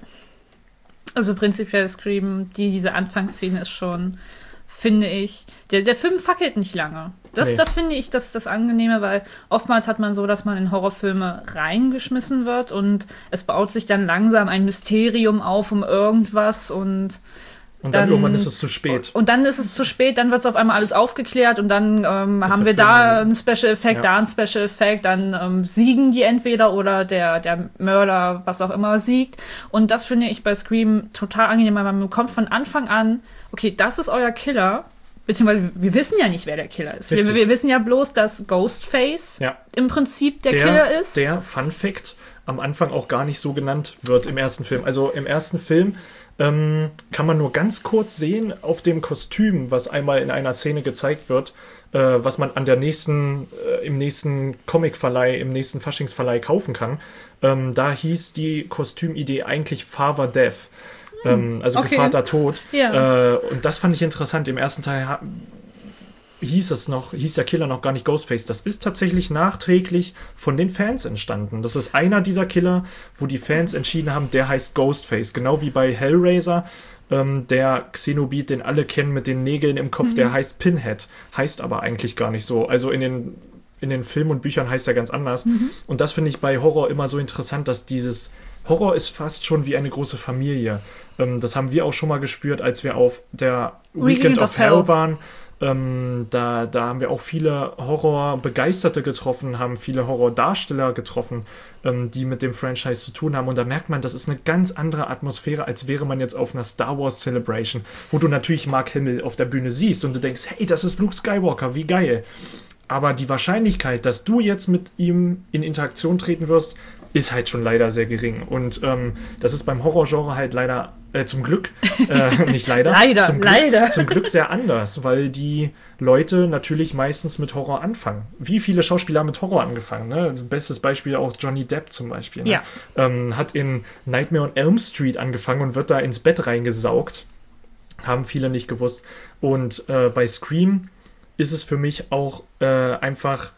Speaker 5: Also prinzipiell Scream, die, diese Anfangsszene ist schon, finde ich, der, der Film fackelt nicht lange. Das, nee. das finde ich das, das Angenehme, weil oftmals hat man so, dass man in Horrorfilme reingeschmissen wird und es baut sich dann langsam ein Mysterium auf um irgendwas und
Speaker 4: Und dann, dann irgendwann ist es zu spät.
Speaker 5: Und dann ist es zu spät, dann wird es auf einmal alles aufgeklärt und dann ähm, haben wir da einen Special Effect, ja. da einen Special Effect, dann ähm, siegen die entweder oder der, der Mörder, was auch immer, siegt. Und das finde ich bei Scream total angenehm, weil man bekommt von Anfang an, okay, das ist euer Killer, beziehungsweise wir wissen ja nicht, wer der Killer ist. Wir, wir wissen ja bloß, dass Ghostface ja. im Prinzip der, der Killer ist.
Speaker 4: Der, Fun Fact, am Anfang auch gar nicht so genannt wird im ersten Film. Also im ersten Film ähm, kann man nur ganz kurz sehen auf dem Kostüm, was einmal in einer Szene gezeigt wird, äh, was man an der nächsten, äh, im nächsten Comicverleih, im nächsten Faschingsverleih kaufen kann. Ähm, da hieß die Kostümidee eigentlich Father Death. Ähm, also
Speaker 5: okay.
Speaker 4: Gevater Tod.
Speaker 5: Ja.
Speaker 4: Äh, und das fand ich interessant. Im ersten Teil ha- hieß es noch, hieß der Killer noch gar nicht Ghostface. Das ist tatsächlich nachträglich von den Fans entstanden. Das ist einer dieser Killer, wo die Fans entschieden haben, der heißt Ghostface. Genau wie bei Hellraiser. Ähm, der Xenobit, den alle kennen mit den Nägeln im Kopf, mhm. der heißt Pinhead. Heißt aber eigentlich gar nicht so. Also in den in den Filmen und Büchern heißt er ganz anders. Mhm. Und das finde ich bei Horror immer so interessant, dass dieses Horror ist fast schon wie eine große Familie. Ähm, das haben wir auch schon mal gespürt, als wir auf der Weekend, Weekend of, of Hell, Hell waren. Ähm, da, da haben wir auch viele Horror-Begeisterte getroffen, haben viele Horror-Darsteller getroffen, ähm, die mit dem Franchise zu tun haben. Und da merkt man, das ist eine ganz andere Atmosphäre, als wäre man jetzt auf einer Star Wars Celebration, wo du natürlich Mark Hamill auf der Bühne siehst und du denkst, hey, das ist Luke Skywalker, wie geil. Aber die Wahrscheinlichkeit, dass du jetzt mit ihm in Interaktion treten wirst, ist halt schon leider sehr gering. Und ähm, das ist beim Horrorgenre halt leider, äh, zum Glück, äh, nicht leider,
Speaker 5: leider,
Speaker 4: zum Glück,
Speaker 5: leider.
Speaker 4: zum Glück sehr anders, weil die Leute natürlich meistens mit Horror anfangen. Wie viele Schauspieler haben mit Horror angefangen? Ne? Bestes Beispiel auch Johnny Depp zum Beispiel. Ne?
Speaker 5: Ja.
Speaker 4: Ähm, hat in Nightmare on Elm Street angefangen und wird da ins Bett reingesaugt. Haben viele nicht gewusst. Und äh, bei Scream ist es für mich auch äh, einfach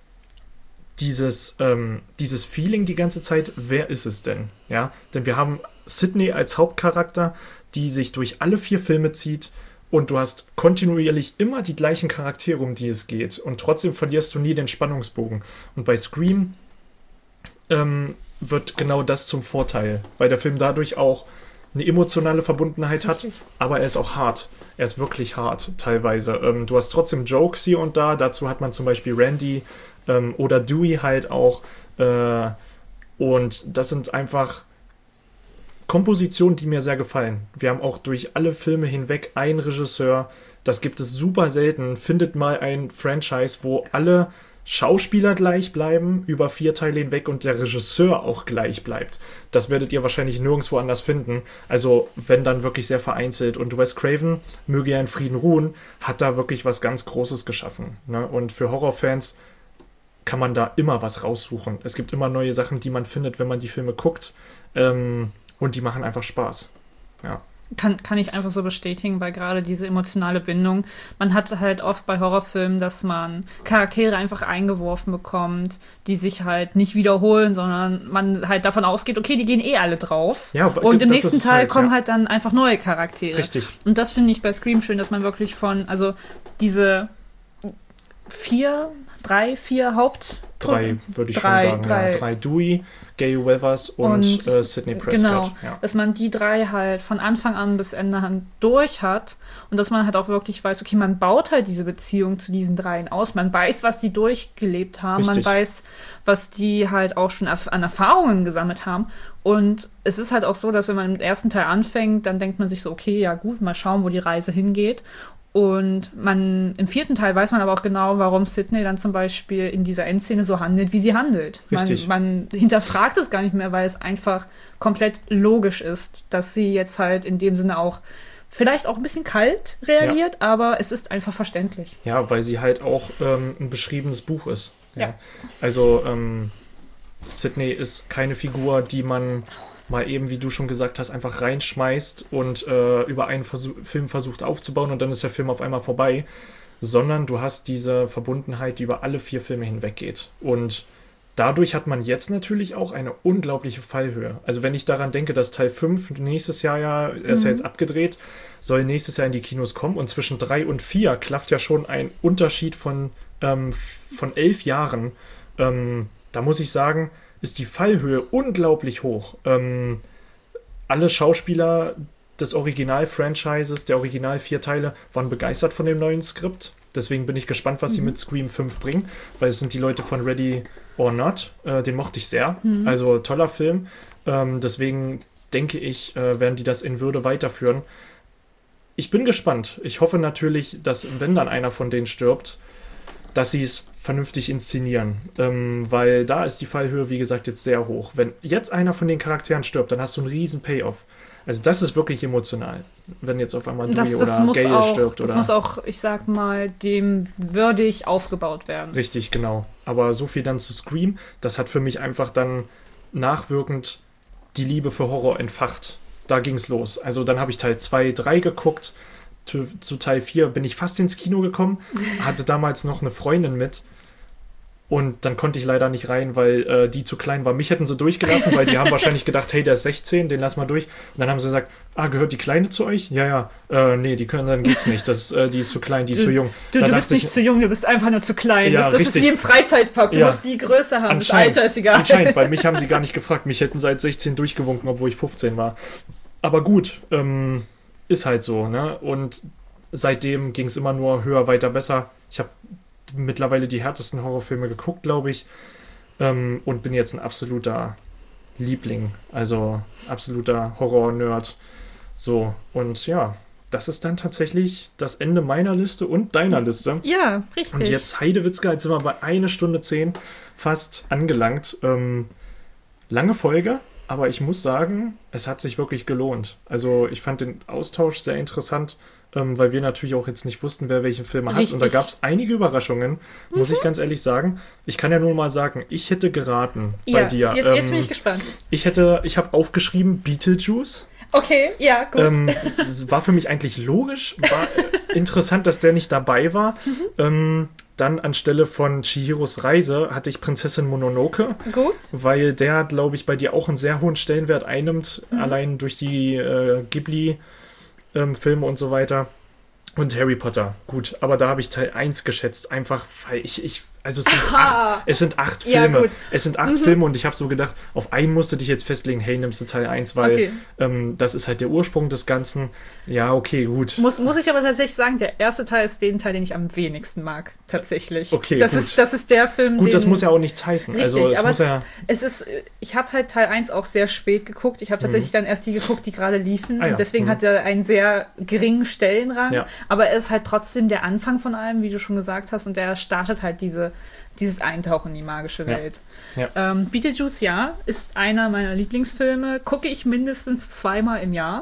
Speaker 4: dieses, ähm, dieses Feeling die ganze Zeit, wer ist es denn? Ja, denn wir haben Sidney als Hauptcharakter, die sich durch alle vier Filme zieht und du hast kontinuierlich immer die gleichen Charaktere, um die es geht und trotzdem verlierst du nie den Spannungsbogen. Und bei Scream ähm, wird genau das zum Vorteil, weil der Film dadurch auch eine emotionale Verbundenheit hat, aber er ist auch hart. Er ist wirklich hart, teilweise. Ähm, du hast trotzdem Jokes hier und da. Dazu hat man zum Beispiel Randy ähm, oder Dewey halt auch. Äh, und das sind einfach Kompositionen, die mir sehr gefallen. Wir haben auch durch alle Filme hinweg einen Regisseur. Das gibt es super selten. Findet mal ein Franchise, wo alle Schauspieler gleich bleiben, über vier Teile hinweg und der Regisseur auch gleich bleibt. Das werdet ihr wahrscheinlich nirgendwo anders finden. Also wenn dann wirklich sehr vereinzelt. Und Wes Craven, möge er in Frieden ruhen, hat da wirklich was ganz Großes geschaffen. Ne? Und für Horrorfans kann man da immer was raussuchen. Es gibt immer neue Sachen, die man findet, wenn man die Filme guckt. Ähm, und die machen einfach Spaß. Ja.
Speaker 5: Kann, kann ich einfach so bestätigen, weil gerade diese emotionale Bindung, man hat halt oft bei Horrorfilmen, dass man Charaktere einfach eingeworfen bekommt, die sich halt nicht wiederholen, sondern man halt davon ausgeht, okay, die gehen eh alle drauf.
Speaker 4: Ja,
Speaker 5: und im nächsten Teil
Speaker 4: halt,
Speaker 5: kommen
Speaker 4: ja.
Speaker 5: halt dann einfach neue Charaktere.
Speaker 4: Richtig.
Speaker 5: Und das finde ich bei Scream schön, dass man wirklich von, also diese vier, drei, vier Haupt...
Speaker 4: Drei, würde ich
Speaker 5: drei,
Speaker 4: schon sagen.
Speaker 5: Drei.
Speaker 4: Ja. drei Dewey, Gay Weathers und, und äh, Sidney Prescott.
Speaker 5: Genau,
Speaker 4: ja.
Speaker 5: dass man die drei halt von Anfang an bis Ende an durch hat und dass man halt auch wirklich weiß, okay, man baut halt diese Beziehung zu diesen dreien aus. Man weiß, was die durchgelebt haben.
Speaker 4: Richtig.
Speaker 5: Man weiß, was die halt auch schon an Erfahrungen gesammelt haben. Und es ist halt auch so, dass wenn man im ersten Teil anfängt, dann denkt man sich so, okay, ja gut, mal schauen, wo die Reise hingeht. Und man im vierten Teil weiß man aber auch genau, warum Sidney dann zum Beispiel in dieser Endszene so handelt, wie sie handelt.
Speaker 4: Richtig.
Speaker 5: Man, man hinterfragt es gar nicht mehr, weil es einfach komplett logisch ist, dass sie jetzt halt in dem Sinne auch vielleicht auch ein bisschen kalt reagiert, ja. aber es ist einfach verständlich.
Speaker 4: Ja, weil sie halt auch ähm, ein beschriebenes Buch ist. Ja.
Speaker 5: Ja.
Speaker 4: Also ähm, Sidney ist keine Figur, die man mal eben, wie du schon gesagt hast, einfach reinschmeißt und äh, über einen Versuch, Film versucht aufzubauen und dann ist der Film auf einmal vorbei, sondern du hast diese Verbundenheit, die über alle vier Filme hinweggeht. Und dadurch hat man jetzt natürlich auch eine unglaubliche Fallhöhe. Also wenn ich daran denke, dass Teil fünf nächstes Jahr ja, er ist mhm. ja jetzt abgedreht, soll nächstes Jahr in die Kinos kommen und zwischen drei und vier klafft ja schon ein Unterschied von, ähm, von elf Jahren. Ähm, da muss ich sagen, ist die Fallhöhe unglaublich hoch. Ähm, alle Schauspieler des Original-Franchises, der Original-vier Teile, waren begeistert von dem neuen Skript. Deswegen bin ich gespannt, was mhm. sie mit Scream fünf bringen, weil es sind die Leute von Ready or Not. Äh, den mochte ich sehr. Mhm. Also toller Film. Ähm, deswegen denke ich, äh, werden die das in Würde weiterführen. Ich bin gespannt. Ich hoffe natürlich, dass, wenn dann einer von denen stirbt, dass sie es vernünftig inszenieren. Ähm, weil da ist die Fallhöhe, wie gesagt, jetzt sehr hoch. Wenn jetzt einer von den Charakteren stirbt, dann hast du einen riesen Payoff. Also das ist wirklich emotional, wenn jetzt auf einmal Dewey
Speaker 5: das, das
Speaker 4: oder Gale
Speaker 5: auch,
Speaker 4: stirbt.
Speaker 5: Das
Speaker 4: oder
Speaker 5: muss auch, ich sag mal, dem würdig aufgebaut werden.
Speaker 4: Richtig, genau. Aber so viel dann zu Scream, das hat für mich einfach dann nachwirkend die Liebe für Horror entfacht. Da ging's los. Also dann habe ich Teil zwei, drei geguckt. Zu, zu Teil vier bin ich fast ins Kino gekommen, hatte damals noch eine Freundin mit. Und dann konnte ich leider nicht rein, weil äh, die zu klein war. Mich hätten sie durchgelassen, weil die haben wahrscheinlich gedacht, hey, der ist sechzehn, den lass mal durch. Und dann haben sie gesagt, ah, gehört die Kleine zu euch? Ja, ja. Äh, nee, die können, dann geht's nicht. Das, äh, die ist zu klein, die ist zu jung.
Speaker 5: Du, du bist nicht ich, zu jung, du bist einfach nur zu klein.
Speaker 4: Ja,
Speaker 5: das, das ist wie im Freizeitpark. Du
Speaker 4: ja.
Speaker 5: musst die Größe haben. Das Alter ist egal.
Speaker 4: Anscheinend, weil mich haben sie gar nicht gefragt. Mich hätten seit sechzehn durchgewunken, obwohl ich fünfzehn war. Aber gut, ähm, ist halt so, ne? Und seitdem ging es immer nur höher, weiter, besser. Ich habe mittlerweile die härtesten Horrorfilme geguckt, glaube ich, ähm, und bin jetzt ein absoluter Liebling, also absoluter Horror-Nerd. So, und ja, das ist dann tatsächlich das Ende meiner Liste und deiner Liste.
Speaker 5: Ja, richtig.
Speaker 4: Und jetzt Heidewitzka, jetzt sind wir bei einer Stunde zehn fast angelangt. Ähm, lange Folge, aber ich muss sagen, es hat sich wirklich gelohnt. Also ich fand den Austausch sehr interessant, ähm, weil wir natürlich auch jetzt nicht wussten, wer welche Filme hat.
Speaker 5: Richtig.
Speaker 4: Und da gab es einige Überraschungen, muss mhm. ich ganz ehrlich sagen. Ich kann ja nur mal sagen, ich hätte geraten
Speaker 5: ja,
Speaker 4: bei dir.
Speaker 5: Jetzt,
Speaker 4: ähm,
Speaker 5: jetzt bin ich gespannt.
Speaker 4: Ich hätte, ich habe aufgeschrieben Beetlejuice.
Speaker 5: Okay, ja, gut.
Speaker 4: Ähm, das war für mich eigentlich logisch. War äh, interessant, dass der nicht dabei war. Mhm. Ähm, dann anstelle von Chihiros Reise hatte ich Prinzessin Mononoke.
Speaker 5: Gut.
Speaker 4: Weil der, glaube ich, bei dir auch einen sehr hohen Stellenwert einnimmt. Mhm. Allein durch die äh, Ghibli-Filme ähm, und so weiter. Und Harry Potter. Gut, aber da habe ich Teil eins geschätzt. Einfach, weil ich, ich also es sind acht, es sind acht Filme. Ja, es sind acht mhm. Filme und ich habe so gedacht, auf einen musst du dich jetzt festlegen, hey, nimmst du Teil eins, weil okay. ähm, das ist halt der Ursprung des Ganzen. Ja, okay, gut.
Speaker 5: Muss, muss ich aber tatsächlich sagen, der erste Teil ist den Teil, den ich am wenigsten mag, tatsächlich.
Speaker 4: Okay,
Speaker 5: das
Speaker 4: gut.
Speaker 5: Ist, das ist der Film,
Speaker 4: Gut,
Speaker 5: den,
Speaker 4: das muss ja auch nichts heißen.
Speaker 5: Richtig,
Speaker 4: also, es
Speaker 5: aber
Speaker 4: muss
Speaker 5: es,
Speaker 4: ja
Speaker 5: es ist, ich habe halt Teil eins auch sehr spät geguckt. Ich habe tatsächlich mhm. dann erst die geguckt, die gerade liefen.
Speaker 4: Ah, ja.
Speaker 5: Und deswegen
Speaker 4: mhm.
Speaker 5: hat er einen sehr geringen Stellenrang.
Speaker 4: Ja.
Speaker 5: Aber er ist halt trotzdem der Anfang von allem, wie du schon gesagt hast. Und der startet halt diese dieses Eintauchen in die magische Welt.
Speaker 4: Ja. Ja.
Speaker 5: Ähm, Beetlejuice, ja, ist einer meiner Lieblingsfilme. Gucke ich mindestens zweimal im Jahr.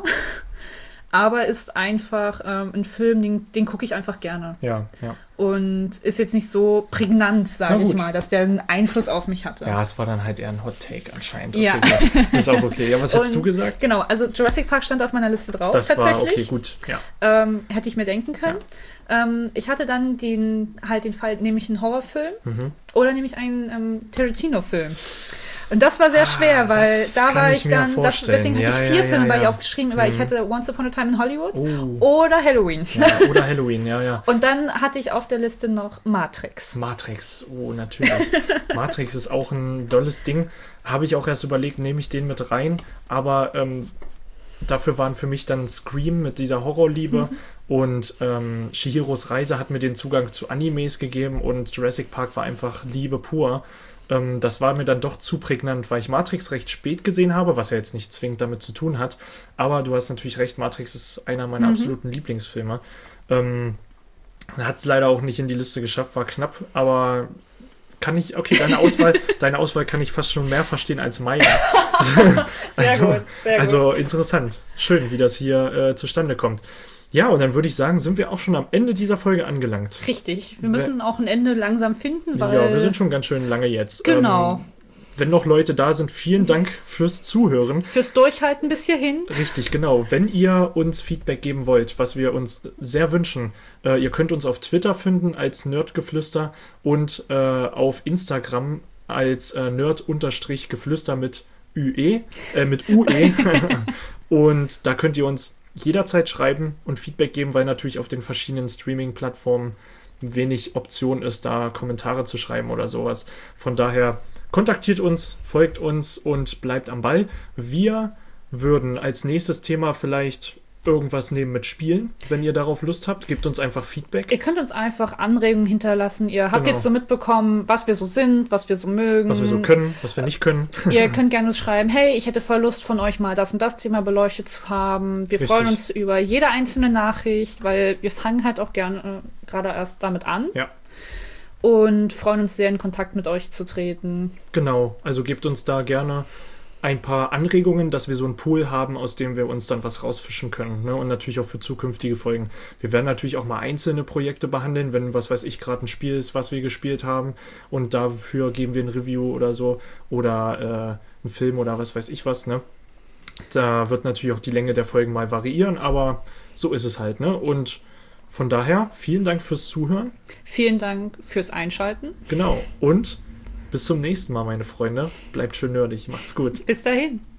Speaker 5: Aber ist einfach ähm, ein Film, den, den gucke ich einfach gerne.
Speaker 4: Ja, ja.
Speaker 5: Und ist jetzt nicht so prägnant, sage ich mal, dass der einen Einfluss auf mich hatte.
Speaker 4: Ja, es war dann halt eher ein Hot Take anscheinend.
Speaker 5: Ja.
Speaker 4: Okay, ja. Ist auch okay. Ja, was
Speaker 5: Und,
Speaker 4: hättest du gesagt?
Speaker 5: Genau, also Jurassic Park stand auf meiner Liste drauf,
Speaker 4: das
Speaker 5: tatsächlich.
Speaker 4: War okay, gut. Ja.
Speaker 5: Ähm, hätte ich mir denken können. Ja. Ähm, ich hatte dann den, halt den Fall, nämlich einen Horrorfilm
Speaker 4: mhm.
Speaker 5: oder nämlich einen ähm, Tarantino-Film. Und das war sehr schwer, ah, weil da war ich, ich dann, das, deswegen hatte
Speaker 4: ja,
Speaker 5: ich vier
Speaker 4: ja,
Speaker 5: Filme
Speaker 4: ja,
Speaker 5: bei
Speaker 4: ja.
Speaker 5: ihr aufgeschrieben, weil mhm. ich hatte Once Upon a Time in Hollywood oh. oder Halloween.
Speaker 4: Ja, oder Halloween, ja, ja.
Speaker 5: Und dann hatte ich auf der Liste noch Matrix.
Speaker 4: Matrix, oh, natürlich. Matrix ist auch ein dolles Ding. Habe ich auch erst überlegt, nehme ich den mit rein, aber ähm, dafür waren für mich dann Scream mit dieser Horrorliebe mhm. und ähm, Chihiros Reise hat mir den Zugang zu Animes gegeben und Jurassic Park war einfach Liebe pur. Ähm, das war mir dann doch zu prägnant, weil ich Matrix recht spät gesehen habe, was ja jetzt nicht zwingend damit zu tun hat. Aber du hast natürlich recht, Matrix ist einer meiner mhm. absoluten Lieblingsfilme. Ähm, hat es leider auch nicht in die Liste geschafft, war knapp, aber kann ich, okay, deine Auswahl, deine Auswahl kann ich fast schon mehr verstehen als meine.
Speaker 5: Sehr
Speaker 4: also,
Speaker 5: gut, sehr
Speaker 4: also
Speaker 5: gut.
Speaker 4: Interessant. Schön, wie das hier äh, zustande kommt. Ja, und dann würde ich sagen, sind wir auch schon am Ende dieser Folge angelangt.
Speaker 5: Richtig. Wir müssen auch ein Ende langsam finden, weil...
Speaker 4: Ja, wir sind schon ganz schön lange jetzt.
Speaker 5: Genau.
Speaker 4: Ähm, wenn noch Leute da sind, vielen Dank fürs Zuhören.
Speaker 5: Fürs Durchhalten bis hierhin.
Speaker 4: Richtig, genau. Wenn ihr uns Feedback geben wollt, was wir uns sehr wünschen, äh, ihr könnt uns auf Twitter finden als Nerdgeflüster und äh, auf Instagram als äh, Nerd-Geflüster mit Ü E, äh, mit U E. Und da könnt ihr uns jederzeit schreiben und Feedback geben, weil natürlich auf den verschiedenen Streaming-Plattformen wenig Option ist, da Kommentare zu schreiben oder sowas. Von daher kontaktiert uns, folgt uns und bleibt am Ball. Wir würden als nächstes Thema vielleicht irgendwas nehmen mit Spielen, wenn ihr darauf Lust habt. Gebt uns einfach Feedback.
Speaker 5: Ihr könnt uns einfach Anregungen hinterlassen. Ihr habt
Speaker 4: genau.
Speaker 5: jetzt so mitbekommen, was wir so sind, was wir so mögen.
Speaker 4: Was wir so können, was wir nicht können.
Speaker 5: Ihr könnt gerne schreiben, hey, ich hätte voll Lust von euch mal das und das Thema beleuchtet zu haben. Wir
Speaker 4: Richtig.
Speaker 5: freuen uns über jede einzelne Nachricht, weil wir fangen halt auch gerne äh, gerade erst damit an.
Speaker 4: Ja.
Speaker 5: Und freuen uns sehr, in Kontakt mit euch zu treten.
Speaker 4: Genau, also gebt uns da gerne ein paar Anregungen, dass wir so einen Pool haben, aus dem wir uns dann was rausfischen können. Ne? Und natürlich auch für zukünftige Folgen. Wir werden natürlich auch mal einzelne Projekte behandeln, wenn, was weiß ich, gerade ein Spiel ist, was wir gespielt haben. Und dafür geben wir ein Review oder so. Oder äh, einen Film oder was weiß ich was. Ne? Da wird natürlich auch die Länge der Folgen mal variieren, aber so ist es halt. Ne? Und von daher, vielen Dank fürs Zuhören.
Speaker 5: Vielen Dank fürs Einschalten.
Speaker 4: Genau. Und bis zum nächsten Mal, meine Freunde. Bleibt schön nerdig. Macht's gut.
Speaker 5: Bis dahin.